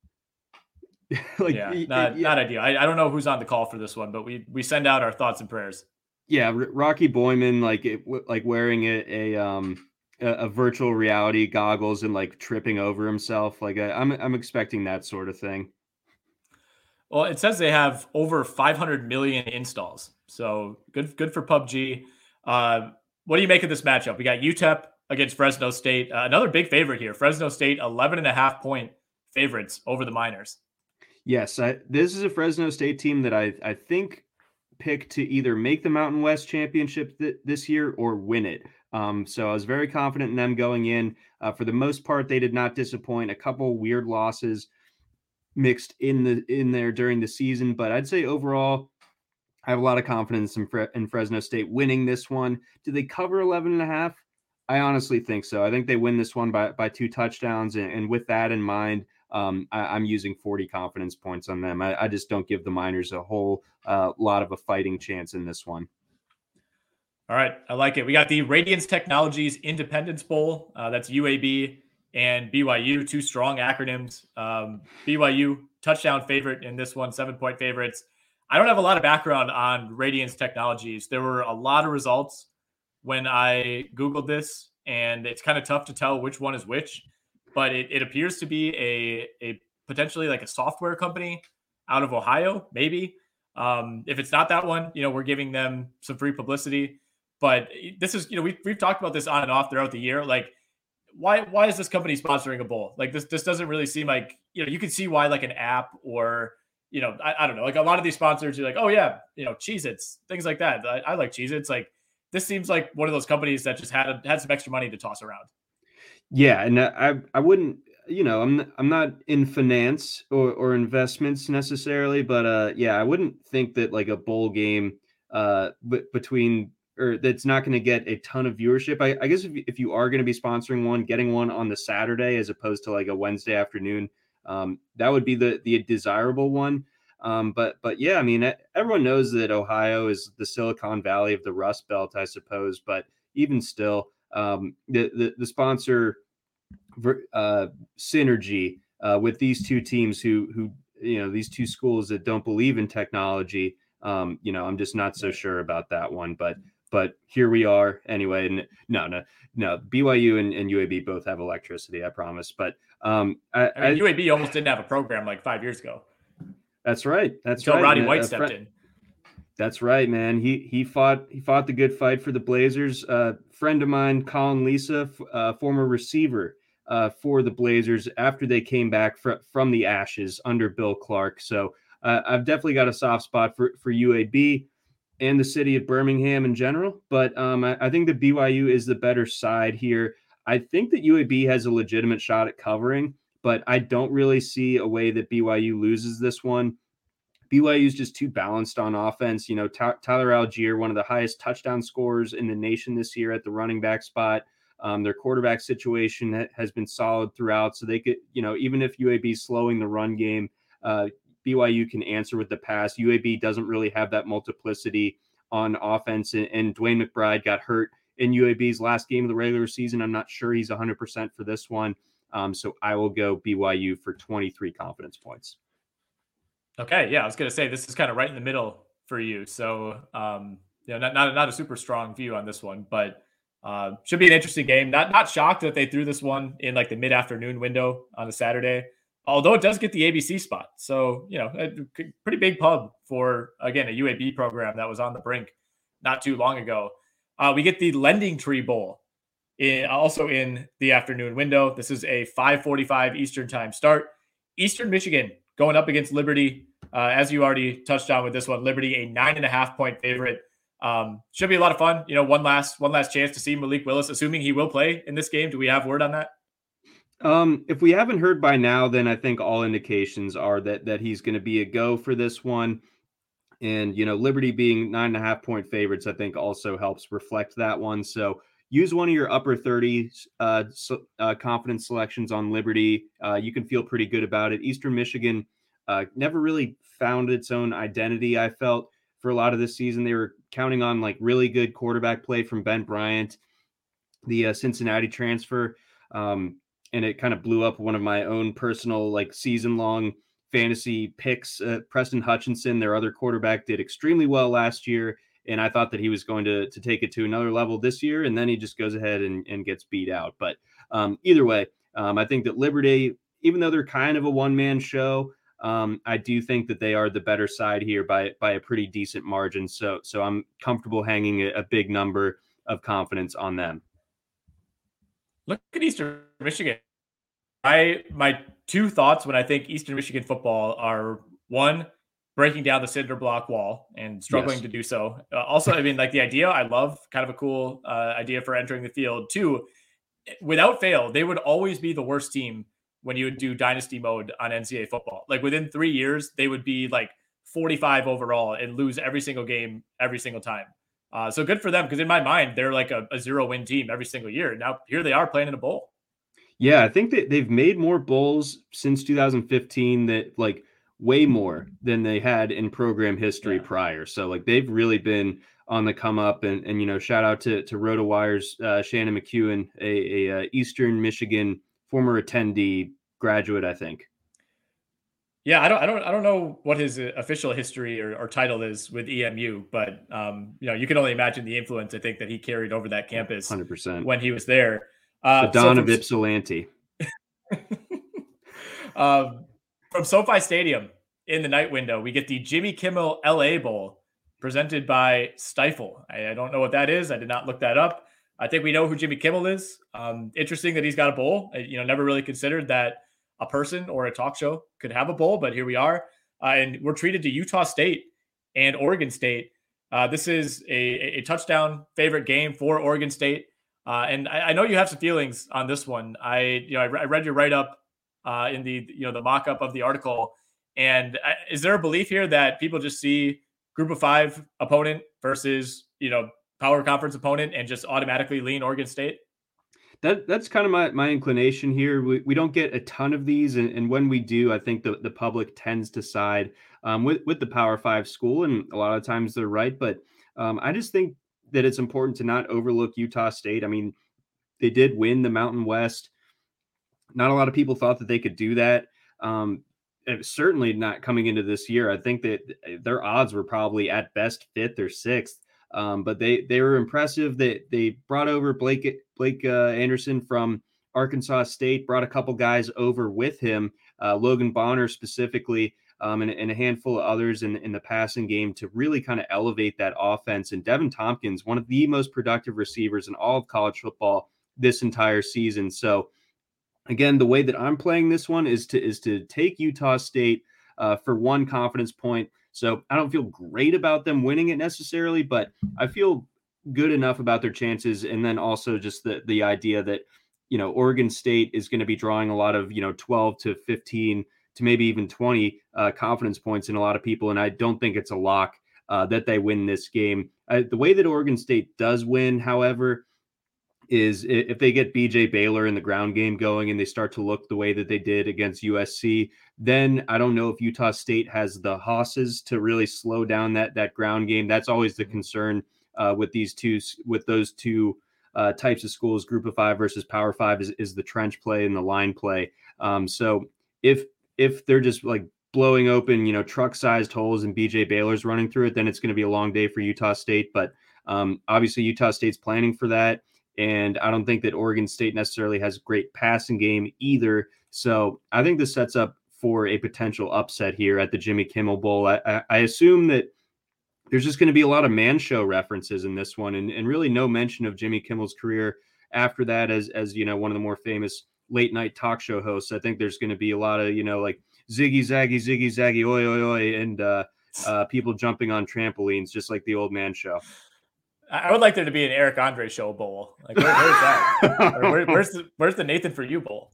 Speaker 6: like, yeah, not, yeah. not ideal. I, I don't know who's on the call for this one, but we, we send out our thoughts and prayers.
Speaker 7: Yeah. R- Rocky Boyman, like it, like wearing a, a, um, a, a virtual reality goggles and like tripping over himself. Like I, I'm, I'm expecting that sort of thing.
Speaker 6: Well, it says they have over five hundred million installs. So good, good for P U B G. Uh, what do you make of this matchup? We got U T E P against Fresno State. Uh, another big favorite here. Fresno State, eleven and a half point favorites over the Miners.
Speaker 7: Yes, I, this is a Fresno State team that I, I think picked to either make the Mountain West Championship th- this year or win it. Um, so I was very confident in them going in. Uh, for the most part, they did not disappoint. A couple weird losses mixed in the in there during the season, but I'd say overall, I have a lot of confidence in, Fre- in Fresno State winning this one. Do they cover eleven and a half? I honestly think so. I think they win this one by, by two touchdowns. And, and with that in mind, um, I, I'm using forty confidence points on them. I, I just don't give the Miners a whole uh, lot of a fighting chance in this one.
Speaker 6: All right. I like it. We got the Radiance Technologies Independence Bowl. Uh, that's U A B and B Y U, two strong acronyms. Um, B Y U touchdown favorite in this one, seven point favorites. I don't have a lot of background on Radiance Technologies. There were a lot of results when I Googled this, and it's kind of tough to tell which one is which, but it, it appears to be a, a potentially like a software company out of Ohio, maybe. Um, if it's not that one, you know, we're giving them some free publicity, but this is, you know, we've, we've talked about this on and off throughout the year. Like, why, why is this company sponsoring a bowl? Like this, this doesn't really seem like, you know, you can see why like an app or, you know, I, I don't know, like a lot of these sponsors are like, oh yeah, you know, Cheez-Its, things like that. I, I like Cheez-Its. Like this seems like one of those companies that just had, a, had some extra money to toss around.
Speaker 7: Yeah. And I, I wouldn't, you know, I'm I'm not in finance or, or investments necessarily, but uh, yeah, I wouldn't think that like a bowl game uh, b- between or that's not going to get a ton of viewership. I, I guess if you, if you are going to be sponsoring one, getting one on the Saturday as opposed to like a Wednesday afternoon, um, that would be the the desirable one. Um, but but yeah, I mean, everyone knows that Ohio is the Silicon Valley of the Rust Belt, I suppose. But even still, um, the, the the sponsor. Uh, synergy uh, with these two teams who who you know these two schools that don't believe in technology. Um, you know, I'm just not so sure about that one. But but here we are anyway. And no no no B Y U and, and U A B both have electricity, I promise. But um, I,
Speaker 6: I mean, I, U A B almost didn't have a program like five years ago.
Speaker 7: That's right. That's
Speaker 6: Until
Speaker 7: right.
Speaker 6: Roddy
Speaker 7: And,
Speaker 6: White
Speaker 7: uh,
Speaker 6: stepped
Speaker 7: fr-
Speaker 6: in.
Speaker 7: That's right, man. He he fought he fought the good fight for the Blazers. Uh, friend of mine, Colin Lisa, uh, former receiver. Uh, for the Blazers after they came back fr- from the ashes under Bill Clark. So uh, I've definitely got a soft spot for, for U A B and the city of Birmingham in general. But um, I, I think that B Y U is the better side here. I think that U A B has a legitimate shot at covering, but I don't really see a way that B Y U loses this one. B Y U is just too balanced on offense. You know, Ty- Tyler Algier, one of the highest touchdown scorers in the nation this year at the running back spot. Um, their quarterback situation has been solid throughout. So they could, you know, even if U A B is slowing the run game, uh, B Y U can answer with the pass. U A B doesn't really have that multiplicity on offense. And, and Dwayne McBride got hurt in U A B's last game of the regular season. I'm not sure he's one hundred percent for this one. Um, so I will go B Y U for twenty-three confidence points.
Speaker 6: Okay. Yeah. I was going to say, this is kind of right in the middle for you. So, um, you know, not, not, not a super strong view on this one, but Uh, should be an interesting game. Not not shocked that they threw this one in like the mid-afternoon window on a Saturday, although it does get the A B C spot. So, you know, a pretty big pub for, again, a U A B program that was on the brink not too long ago. Uh, we get the Lending Tree Bowl in, also in the afternoon window. This is a five forty-five Eastern time start. Eastern Michigan going up against Liberty. Uh, as you already touched on with this one, Liberty, a nine and a half point favorite. Um, should be a lot of fun. You know, one last one last chance to see Malik Willis, assuming he will play in this game. Do we have word on that?
Speaker 7: Um, if we haven't heard by now, then I think all indications are that that he's going to be a go for this one. And, you know, Liberty being nine and a half point favorites, I think also helps reflect that one. So use one of your upper thirties uh, so, uh, confidence selections on Liberty. Uh, you can feel pretty good about it. Eastern Michigan uh, never really found its own identity, I felt. For a lot of this season, they were counting on like really good quarterback play from Ben Bryant, the uh, Cincinnati transfer. Um, and it kind of blew up one of my own personal like season long fantasy picks. Uh, Preston Hutchinson, their other quarterback, did extremely well last year. And I thought that he was going to, to take it to another level this year. And then he just goes ahead and, and gets beat out. But um, either way, um, I think that Liberty, even though they're kind of a one man show, Um, I do think that they are the better side here by by a pretty decent margin. So so I'm comfortable hanging a, a big number of confidence on them.
Speaker 6: Look at Eastern Michigan. I my two thoughts when I think Eastern Michigan football are, one, breaking down the cinder block wall and struggling
Speaker 7: Yes.
Speaker 6: to do so. Uh, also, I mean, like the idea, I love kind of a cool uh, idea for entering the field. Two, without fail, they would always be the worst team when you would do dynasty mode on N C double A football. Like within three years, they would be like forty-five overall and lose every single game, every single time. Uh, so good for them, because in my mind, they're like a, a zero win team every single year. Now here they are playing in a bowl.
Speaker 7: Yeah, I think that they've made more bowls since two thousand fifteen, that like way more than they had in program history
Speaker 6: Yeah.
Speaker 7: prior. So like they've really been on the come up, and, and you know, shout out to, to RotoWire's uh, Shannon McEwen, a, a, a Eastern Michigan former attendee graduate, I think.
Speaker 6: Yeah, I don't, I don't, I don't know what his official history or, or title is with E M U, but um, you know, you can only imagine the influence I think that he carried over that campus
Speaker 7: one hundred percent
Speaker 6: when he was there. Uh,
Speaker 7: the Don
Speaker 6: so
Speaker 7: of Ypsilanti.
Speaker 6: um, from SoFi Stadium in the night window, we get the Jimmy Kimmel L A Bowl presented by Stifel. I, I don't know what that is. I did not look that up. I think we know who Jimmy Kimmel is. Um, interesting that he's got a bowl. I, you know, never really considered that a person or a talk show could have a bowl, but here we are. Uh, and we're treated to Utah State and Oregon State. Uh, this is a, a touchdown favorite game for Oregon State. Uh, and I, I know you have some feelings on this one. I, you know, I, I read your write-up uh, in the, you know, the mock-up of the article. And I, is there a belief here that people just see group of five opponent versus, you know, power conference opponent and just automatically lean Oregon State?
Speaker 7: That that's kind of my, my inclination here. We, we don't get a ton of these. And, and when we do, I think the, the public tends to side um, with, with the Power Five school. And a lot of times they're right. But um, I just think that it's important to not overlook Utah State. I mean, they did win the Mountain West. Not a lot of people thought that they could do that. Um, certainly not coming into this year. I think that their odds were probably at best fifth or sixth. Um, but they they were impressive. They they brought over Blake Blake uh, Anderson from Arkansas State, brought a couple guys over with him, uh, Logan Bonner specifically, um, and, and a handful of others in, in the passing game to really kind of elevate that offense. And Devin Tompkins, one of the most productive receivers in all of college football this entire season. So again, the way that I'm playing this one is to is to take Utah State uh, for one confidence point. So I don't feel great about them winning it necessarily, but I feel good enough about their chances. And then also just the, the idea that, you know, Oregon State is going to be drawing a lot of, you know, twelve to fifteen to maybe even twenty uh, confidence points in a lot of people. And I don't think it's a lock uh, that they win this game. Uh, the way that Oregon State does win, however, is if they get B J Baylor in the ground game going and they start to look the way that they did against U S C, then I don't know if Utah State has the hosses to really slow down that that ground game. That's always the concern uh, with these two, with those two uh, types of schools, Group of Five versus Power Five, is, is the trench play and the line play. Um, so if if they're just like blowing open, you know, truck-sized holes and B J Baylor's running through it, then it's going to be a long day for Utah State. But um, obviously Utah State's planning for that. And I don't think that Oregon State necessarily has a great passing game either. So I think this sets up for a potential upset here at the Jimmy Kimmel Bowl. I, I, I assume that there's just going to be a lot of man show references in this one, and, and really no mention of Jimmy Kimmel's career after that as, as, you know, one of the more famous late night talk show hosts. I think there's going to be a lot of, you know, like ziggy, zaggy, ziggy, zaggy, oi, oi, oi, and uh, uh, people jumping on trampolines, just like the old man show.
Speaker 6: I would like there to be an Eric Andre show bowl. Like, where, where's that? where, where's the Where's the Nathan For You bowl?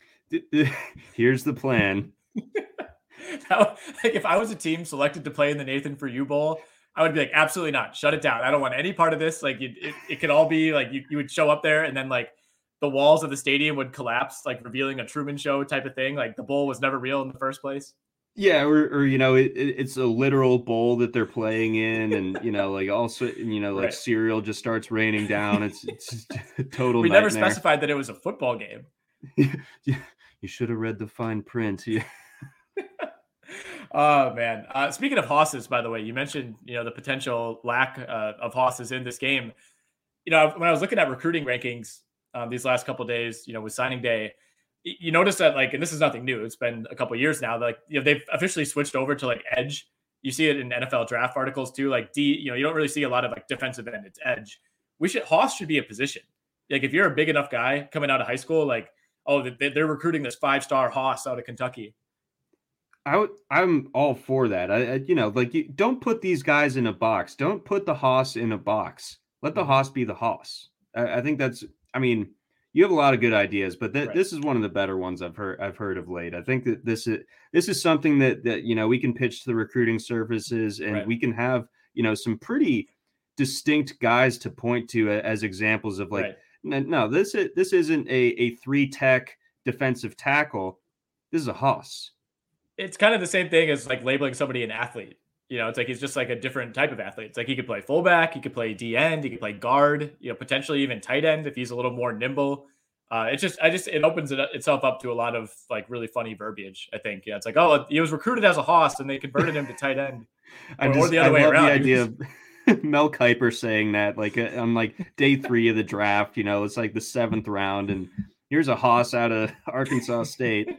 Speaker 7: Here's the plan.
Speaker 6: Now, like, if I was a team selected to play in the Nathan For You bowl, I would be like, absolutely not. Shut it down. I don't want any part of this. Like, it, it, it could all be like you, you would show up there, and then like the walls of the stadium would collapse, like revealing a Truman Show type of thing. Like the bowl was never real in the first place.
Speaker 7: Yeah, or, or you know, it, it's a literal bowl that they're playing in, and you know, like also, you know, like right. cereal just starts raining down. It's it's just a total.
Speaker 6: We
Speaker 7: nightmare.
Speaker 6: Never specified that it was a football game.
Speaker 7: You should have read the fine print. Yeah.
Speaker 6: Oh man! Uh, speaking of hosses, by the way, you mentioned you know the potential lack uh, of hosses in this game. You know, when I was looking at recruiting rankings um, these last couple of days, you know, with signing day. You notice that, like, and this is nothing new. It's been a couple of years now. Like, you know, they've officially switched over to like edge. You see it in N F L draft articles too. Like D, you know, you don't really see a lot of like defensive end. It's edge. We should Hoss should be a position. Like, if you're a big enough guy coming out of high school, like, oh, they're recruiting this five star Hoss out of Kentucky.
Speaker 7: I would, I'm all for that. I, I you know, like, you don't put these guys in a box. Don't put the Hoss in a box. Let the Hoss be the Hoss. I, I think that's. I mean. You have a lot of good ideas, but th- right. this is one of the better ones I've heard. I've heard of late. I think that this is this is something that that you know we can pitch to the recruiting services, and right. we can have you know some pretty distinct guys to point to as examples of like, right. no, this is this isn't a a three tech defensive tackle. This is a Hoss.
Speaker 6: It's kind of the same thing as like labeling somebody an athlete. You know, it's like he's just like a different type of athlete. It's like he could play fullback, he could play D end, he could play guard, you know, potentially even tight end if he's a little more nimble. Uh, it just, I just, it opens it, itself up to a lot of like really funny verbiage. I think, yeah, it's like, oh, he was recruited as a hoss and they converted him to tight end,
Speaker 7: I
Speaker 6: or,
Speaker 7: just,
Speaker 6: or the other
Speaker 7: I
Speaker 6: way
Speaker 7: love
Speaker 6: around.
Speaker 7: the idea of Mel Kiper saying that, like uh, on like day three of the draft, you know, it's like the seventh round, and here's a hoss out of Arkansas State.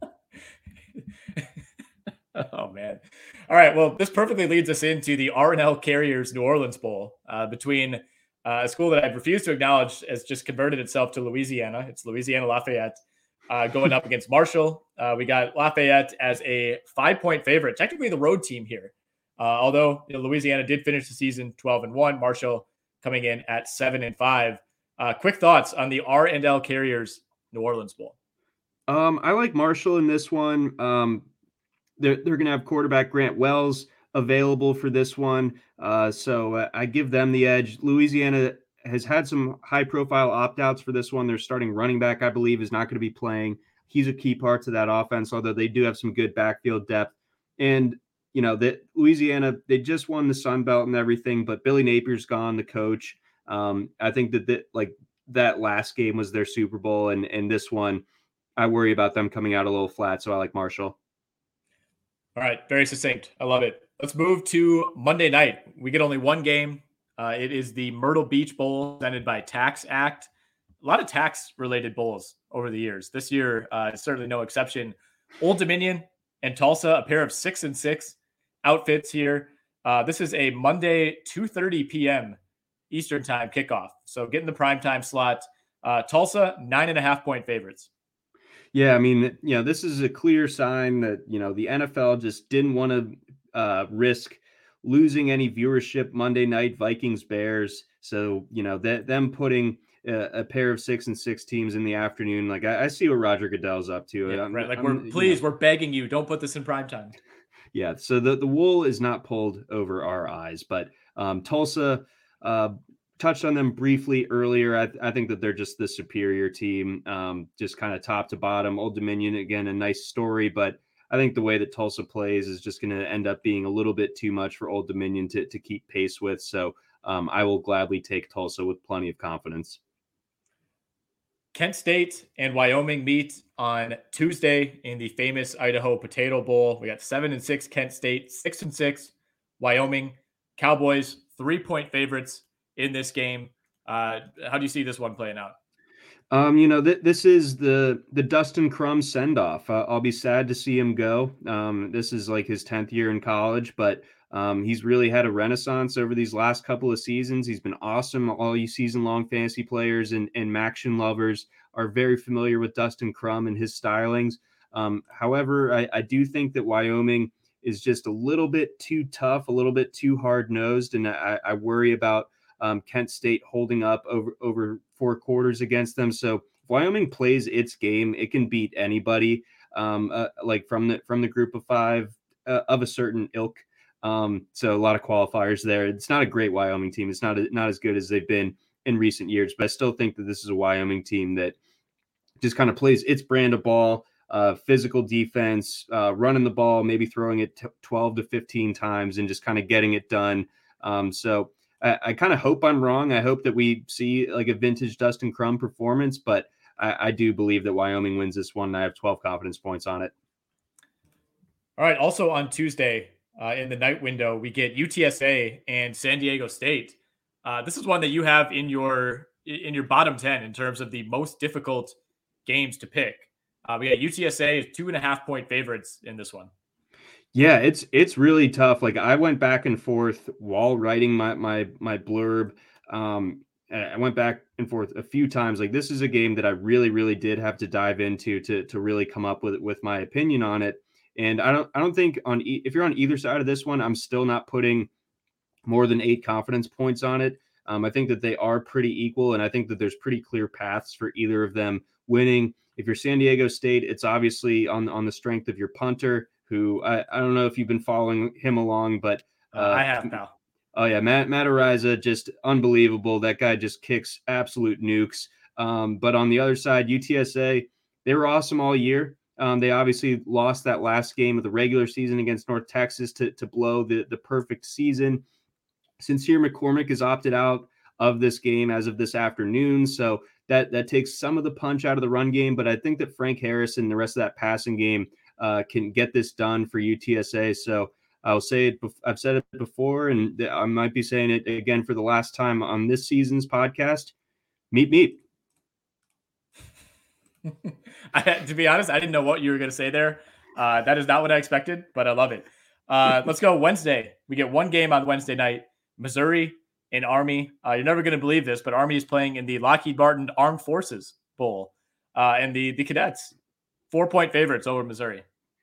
Speaker 6: Oh man! All right, well, this perfectly leads us into the R and L Carriers New Orleans Bowl uh, between. Uh, a school that I refuse to acknowledge has just converted itself to Louisiana. It's Louisiana Lafayette uh, going up against Marshall. Uh, we got Lafayette as a five-point favorite, technically the road team here. Uh, although you know, Louisiana did finish the season twelve and one, Marshall coming in at seven and five. Uh, quick thoughts on the R and L Carriers New Orleans Bowl.
Speaker 7: Um, I like Marshall in this one. Um, they're they're going to have quarterback Grant Wells available for this one. Uh, so uh, I give them the edge. Louisiana has had some high profile opt-outs for this one. Their starting running back, I believe, is not going to be playing. He's a key part to that offense, although they do have some good backfield depth. And, you know, that Louisiana, they just won the Sun Belt and everything, but Billy Napier's gone, the coach. Um, I think that, that like that last game was their Super Bowl, and, and this one, I worry about them coming out a little flat. So I like Marshall.
Speaker 6: All right. Very succinct. I love it. Let's move to Monday night. We get only one game. Uh, it is the Myrtle Beach Bowl presented by Tax Act. A lot of tax-related bowls over the years. This year uh, is certainly no exception. Old Dominion and Tulsa, a pair of six and six outfits here. Uh, this is a Monday, two thirty p.m. Eastern time kickoff. So getting the primetime slot. Uh, Tulsa, nine and a half point favorites.
Speaker 7: Yeah, I mean, you know, this is a clear sign that, you know, the N F L just didn't want to uh, risk losing any viewership Monday night, Vikings Bears. So, you know, that them putting a, a pair of six and six teams in the afternoon, like I, I see what Roger Goodell's up to.
Speaker 6: Yeah,
Speaker 7: I'm,
Speaker 6: right. Like,
Speaker 7: I'm,
Speaker 6: we're please,
Speaker 7: you know,
Speaker 6: we're begging you, don't put this in primetime.
Speaker 7: Yeah. So the, the wool is not pulled over our eyes, but um, Tulsa uh, touched on them briefly earlier. I, I think that they're just the superior team, um, just kind of top to bottom. Old Dominion, again, a nice story, but I think the way that Tulsa plays is just going to end up being a little bit too much for Old Dominion to, to keep pace with. So um, I will gladly take Tulsa with plenty of confidence.
Speaker 6: Kent State and Wyoming meet on Tuesday in the famous Idaho Potato Bowl. We got seven and six Kent State, six and six Wyoming. Cowboys, three-point favorites in this game. Uh, how do you see this one playing out?
Speaker 7: Um, you know, th- this is the the Dustin Crum send-off. Uh, I'll be sad to see him go. Um, this is like his tenth year in college, but um, he's really had a renaissance over these last couple of seasons. He's been awesome. All you season-long fantasy players and, and Maction lovers are very familiar with Dustin Crum and his stylings. Um, however, I, I do think that Wyoming is just a little bit too tough, a little bit too hard-nosed, and I, I worry about Um, Kent State holding up over, over four quarters against them. So if Wyoming plays its game, it can beat anybody, um, uh, like from the from the group of five uh, of a certain ilk. Um, so a lot of qualifiers there. It's not a great Wyoming team. It's not a, not as good as they've been in recent years, but I still think that this is a Wyoming team that just kind of plays its brand of ball, uh, physical defense, uh, running the ball, maybe throwing it t- twelve to fifteen times and just kind of getting it done. Um, so I, I kind of hope I'm wrong. I hope that we see like a vintage Dustin Crum performance, but I, I do believe that Wyoming wins this one. And I have twelve confidence points on it.
Speaker 6: All right. Also on Tuesday uh, in the night window, we get U T S A and San Diego State. Uh, this is one that you have in your in your bottom ten in terms of the most difficult games to pick. Uh, we got U T S A as two and a half point favorites in this one.
Speaker 7: Yeah, it's it's really tough. Like I went back and forth while writing my my my blurb. Um, I went back and forth a few times. Like this is a game that I really really did have to dive into to to really come up with with my opinion on it. And I don't I don't think on e- if you're on either side of this one, I'm still not putting more than eight confidence points on it. Um, I think that they are pretty equal, and I think that there's pretty clear paths for either of them winning. If you're San Diego State, it's obviously on on the strength of your punter, who I, I don't know if you've been following him along, but
Speaker 6: uh, uh, I have, pal.
Speaker 7: Oh yeah, Matt Matt Araiza, just unbelievable. That guy just kicks absolute nukes. Um, but on the other side, U T S A, they were awesome all year. Um, they obviously lost that last game of the regular season against North Texas to to blow the the perfect season. Sincere McCormick is opted out of this game as of this afternoon, so that that takes some of the punch out of the run game. But I think that Frank Harris and the rest of that passing game uh, can get this done for U T S A. So I'll say it. I've said it before, and I might be saying it again for the last time on this season's podcast. Meet, meet.
Speaker 6: I, to be honest, I didn't know what you were going to say there. Uh, that is not what I expected, but I love it. Uh, let's go Wednesday. We get one game on Wednesday night. Missouri and Army. Uh, you're never going to believe this, but Army is playing in the Lockheed Martin Armed Forces Bowl, uh, and the the Cadets four point favorites over Missouri.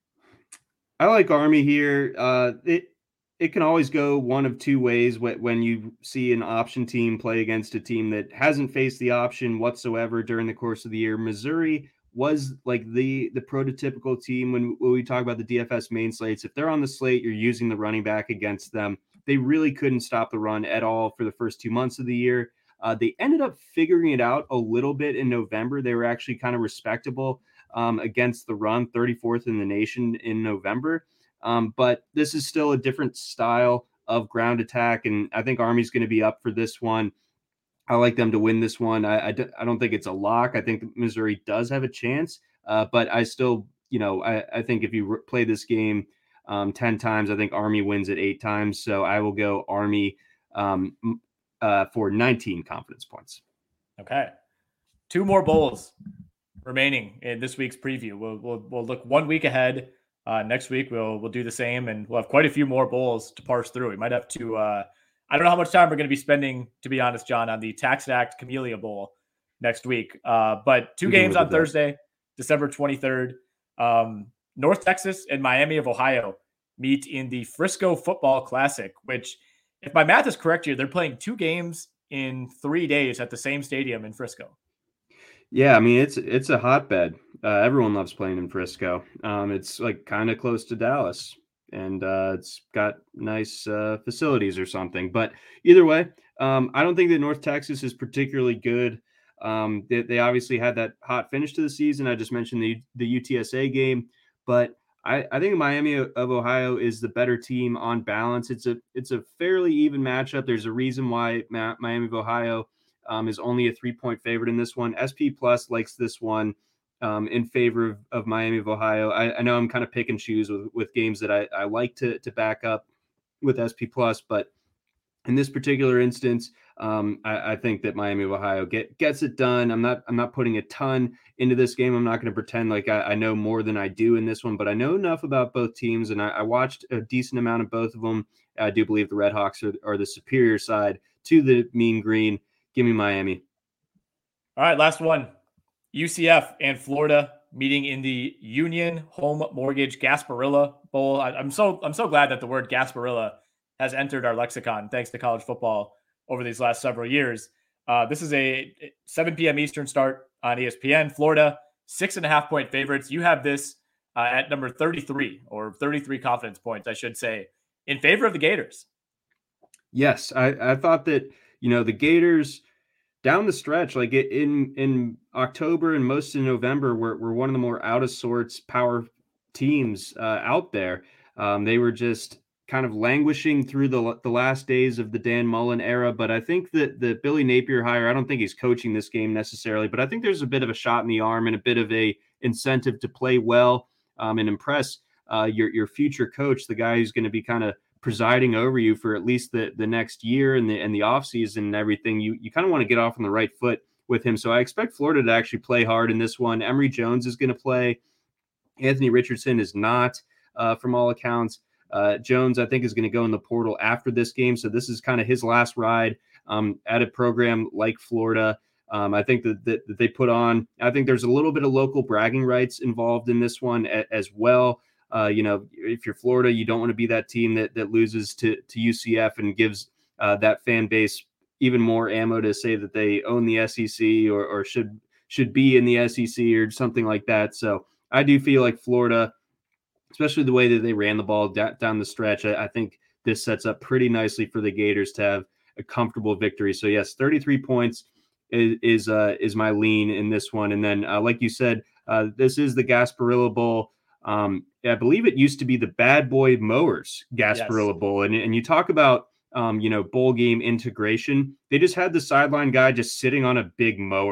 Speaker 7: I like Army here. Uh, it it can always go one of two ways when you see an option team play against a team that hasn't faced the option whatsoever during the course of the year. Missouri was like the the prototypical team when, when we talk about the D F S main slates. If they're on the slate, you're using the running back against them. They really couldn't stop the run at all for the first two months of the year. Uh, they ended up figuring it out a little bit in November. They were actually kind of respectable um, against the run, thirty-fourth in the nation in November. Um, but this is still a different style of ground attack, and I think Army's going to be up for this one. I like them to win this one. I, I, I don't think it's a lock. I think Missouri does have a chance, uh, but I still, you know, I, I think if you re- play this game um, ten times, I think Army wins it eight times. So I will go Army um, uh, for nineteen confidence points.
Speaker 6: Okay. Two more bowls remaining in this week's preview. We'll, we'll, we'll look one week ahead. Uh, next week, we'll we'll do the same, and we'll have quite a few more bowls to parse through. We might have to, uh, I don't know how much time we're going to be spending, to be honest, John, on the Tax Act Camellia Bowl next week. Uh, but two games on Thursday, December twenty-third. Um, North Texas and Miami of Ohio meet in the Frisco Football Classic, which, if my math is correct here, they're playing two games in three days at the same stadium in Frisco.
Speaker 7: Yeah, I mean, it's it's a hotbed. Uh, everyone loves playing in Frisco. Um, it's like kind of close to Dallas, and uh, it's got nice uh, facilities or something. But either way, um, I don't think that North Texas is particularly good. Um, they, they obviously had that hot finish to the season. I just mentioned the the U T S A game, but I, I think Miami of Ohio is the better team on balance. It's a it's a fairly even matchup. There's a reason why Ma- Miami of Ohio Um, is only a three-point favorite in this one. S P Plus likes this one um, in favor of, of Miami of Ohio. I, I know I'm kind of pick and choose with, with games that I, I like to, to back up with S P Plus, but in this particular instance, um, I, I think that Miami of Ohio get, gets it done. I'm not I'm not putting a ton into this game. I'm not going to pretend like I, I know more than I do in this one, but I know enough about both teams, and I, I watched a decent amount of both of them. I do believe the Red Hawks are, are the superior side to the Mean Green. Give me Miami.
Speaker 6: All right, last one. U C F and Florida meeting in the Union Home Mortgage Gasparilla Bowl. I, I'm so I'm so glad that the word Gasparilla has entered our lexicon thanks to college football over these last several years. Uh, this is a seven p.m. Eastern start on E S P N. Florida, six and a half point favorites. You have this uh, at number thirty-three, or thirty-three confidence points, I should say, in favor of the Gators.
Speaker 7: Yes, I, I thought that, you know, the Gators down the stretch, like in in October and most of November, were, were one of the more out of sorts power teams uh, out there. Um, they were just kind of languishing through the the last days of the Dan Mullen era. But I think that the Billy Napier hire, I don't think he's coaching this game necessarily, but I think there's a bit of a shot in the arm and a bit of a incentive to play well um, and impress uh, your your future coach, the guy who's going to be kind of presiding over you for at least the, the next year and the and the offseason and everything. You you kind of want to get off on the right foot with him. So I expect Florida to actually play hard in this one. Emory Jones is going to play. Anthony Richardson is not, uh, from all accounts. Uh, Jones, I think, is going to go in the portal after this game. So this is kind of his last ride um, at a program like Florida. Um, I think that, that, that they put on, I think there's a little bit of local bragging rights involved in this one a, as well. Uh, you know, if you're Florida, you don't want to be that team that that loses to to U C F and gives uh, that fan base even more ammo to say that they own the S E C or, or should should be in the S E C or something like that. So I do feel like Florida, especially the way that they ran the ball da- down the stretch, I, I think this sets up pretty nicely for the Gators to have a comfortable victory. So yes, thirty-three points is is, uh, is my lean in this one. And then, uh, like you said, uh, this is the Gasparilla Bowl. Um, I believe it used to be the Bad Boy Mowers Gasparilla yes. Bowl. And, and you talk about, um, you know, bowl game integration. They just had the sideline guy just sitting on a big mower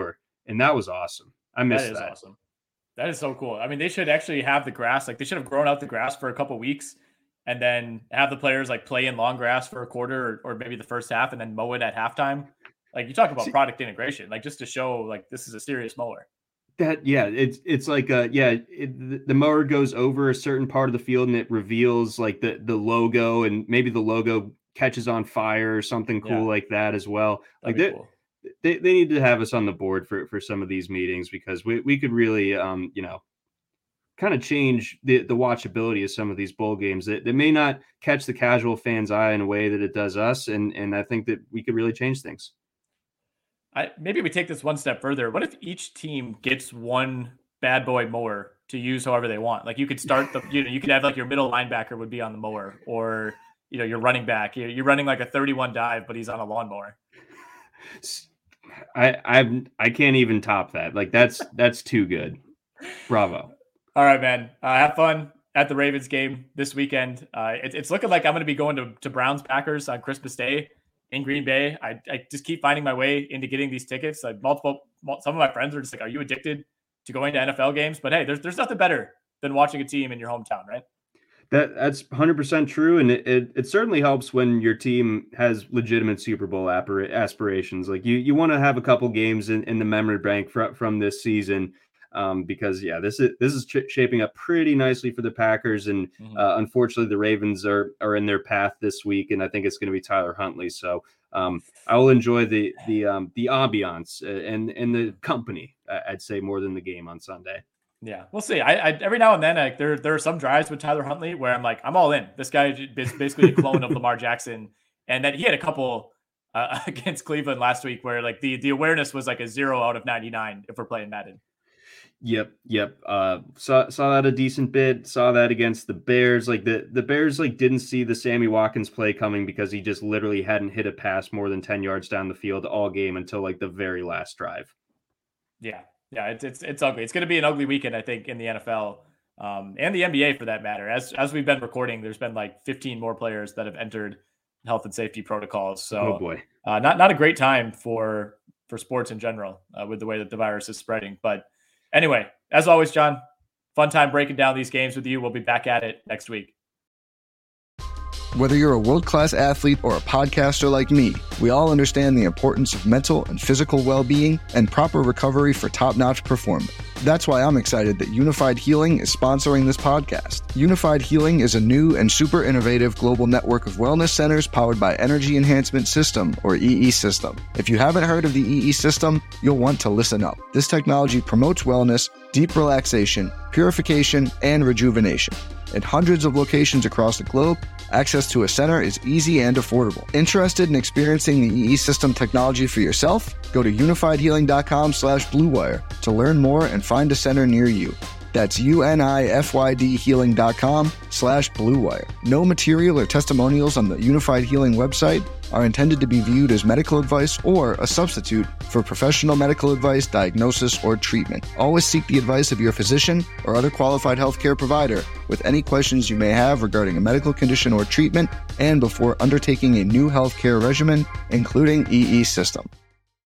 Speaker 7: and that was awesome. I missed
Speaker 6: that. Is
Speaker 7: that.
Speaker 6: Awesome. That is so cool. I mean, they should actually have the grass. Like they should have grown out the grass for a couple weeks and then have the players like play in long grass for a quarter or, or maybe the first half and then mow it at halftime. Like you talk about See, product integration, like just to show like this is a serious mower.
Speaker 7: That yeah, it's it's like uh yeah, it, the mower goes over a certain part of the field and it reveals like the the logo, and maybe the logo catches on fire or something cool yeah. like that as well. Like they, cool. they they need to have us on the board for for some of these meetings, because we we could really um you know kind of change the the watchability of some of these bowl games that, that may not catch the casual fan's eye in a way that it does us, and and I think that we could really change things.
Speaker 6: I, maybe we take this one step further. What if each team gets one bad boy mower to use however they want? Like you could start the, you know, you could have like your middle linebacker would be on the mower, or, you know, your running back, you're, you're running like a thirty-one dive, but he's on a lawnmower.
Speaker 7: I, I, I can't even top that. Like that's, that's too good. Bravo.
Speaker 6: All right, man. Uh, have fun at the Ravens game this weekend. Uh, it, it's looking like I'm going to be going to, to Browns Packers on Christmas Day in Green Bay. I, I just keep finding my way into getting these tickets. Like multiple, some of my friends are just like, are you addicted to going to N F L games? But hey, there's there's nothing better than watching a team in your hometown, right?
Speaker 7: That that's one hundred percent true. And it, it, it certainly helps when your team has legitimate Super Bowl aspirations. Like you, you want to have a couple games in, in the memory bank from, from this season. Um, because yeah, this is this is ch- shaping up pretty nicely for the Packers, and mm-hmm. uh, unfortunately, the Ravens are are in their path this week, and I think it's going to be Tyler Huntley. So um, I will enjoy the the um, the ambiance and and the company. I'd say more than the game on Sunday.
Speaker 6: Yeah, we'll see. I, I every now and then, like there there are some drives with Tyler Huntley where I'm like, I'm all in. This guy is basically a clone of Lamar Jackson, and that he had a couple uh, against Cleveland last week where like the the awareness was like a zero out of ninety-nine if we're playing Madden.
Speaker 7: Yep, yep. Uh, saw saw that a decent bit. Saw that against the Bears. Like the, the Bears like didn't see the Sammy Watkins play coming because he just literally hadn't hit a pass more than ten yards down the field all game until like the very last drive.
Speaker 6: Yeah, yeah. It's it's it's ugly. It's going to be an ugly weekend, I think, in the N F L um, and the N B A for that matter. As as we've been recording, there's been like fifteen more players that have entered health and safety protocols. So
Speaker 7: oh boy,
Speaker 6: uh, not not a great time for for sports in general uh, with the way that the virus is spreading, but. Anyway, as always, John, fun time breaking down these games with you. We'll be back at it next week.
Speaker 8: Whether you're a world-class athlete or a podcaster like me, we all understand the importance of mental and physical well-being and proper recovery for top-notch performance. That's why I'm excited that Unified Healing is sponsoring this podcast. Unified Healing is a new and super innovative global network of wellness centers powered by Energy Enhancement System, or E E System. If you haven't heard of the E E System, you'll want to listen up. This technology promotes wellness, deep relaxation, purification, and rejuvenation. In hundreds of locations across the globe, access to a center is easy and affordable. Interested in experiencing the E E System technology for yourself? Go to unifiedhealing.com slash bluewire to learn more and find a center near you. That's U-N-I-F-Y-D healing.com slash bluewire. No material or testimonials on the Unified Healing website are intended to be viewed as medical advice or a substitute for professional medical advice, diagnosis, or treatment. Always seek the advice of your physician or other qualified healthcare provider with any questions you may have regarding a medical condition or treatment and before undertaking a new healthcare regimen, including E E System.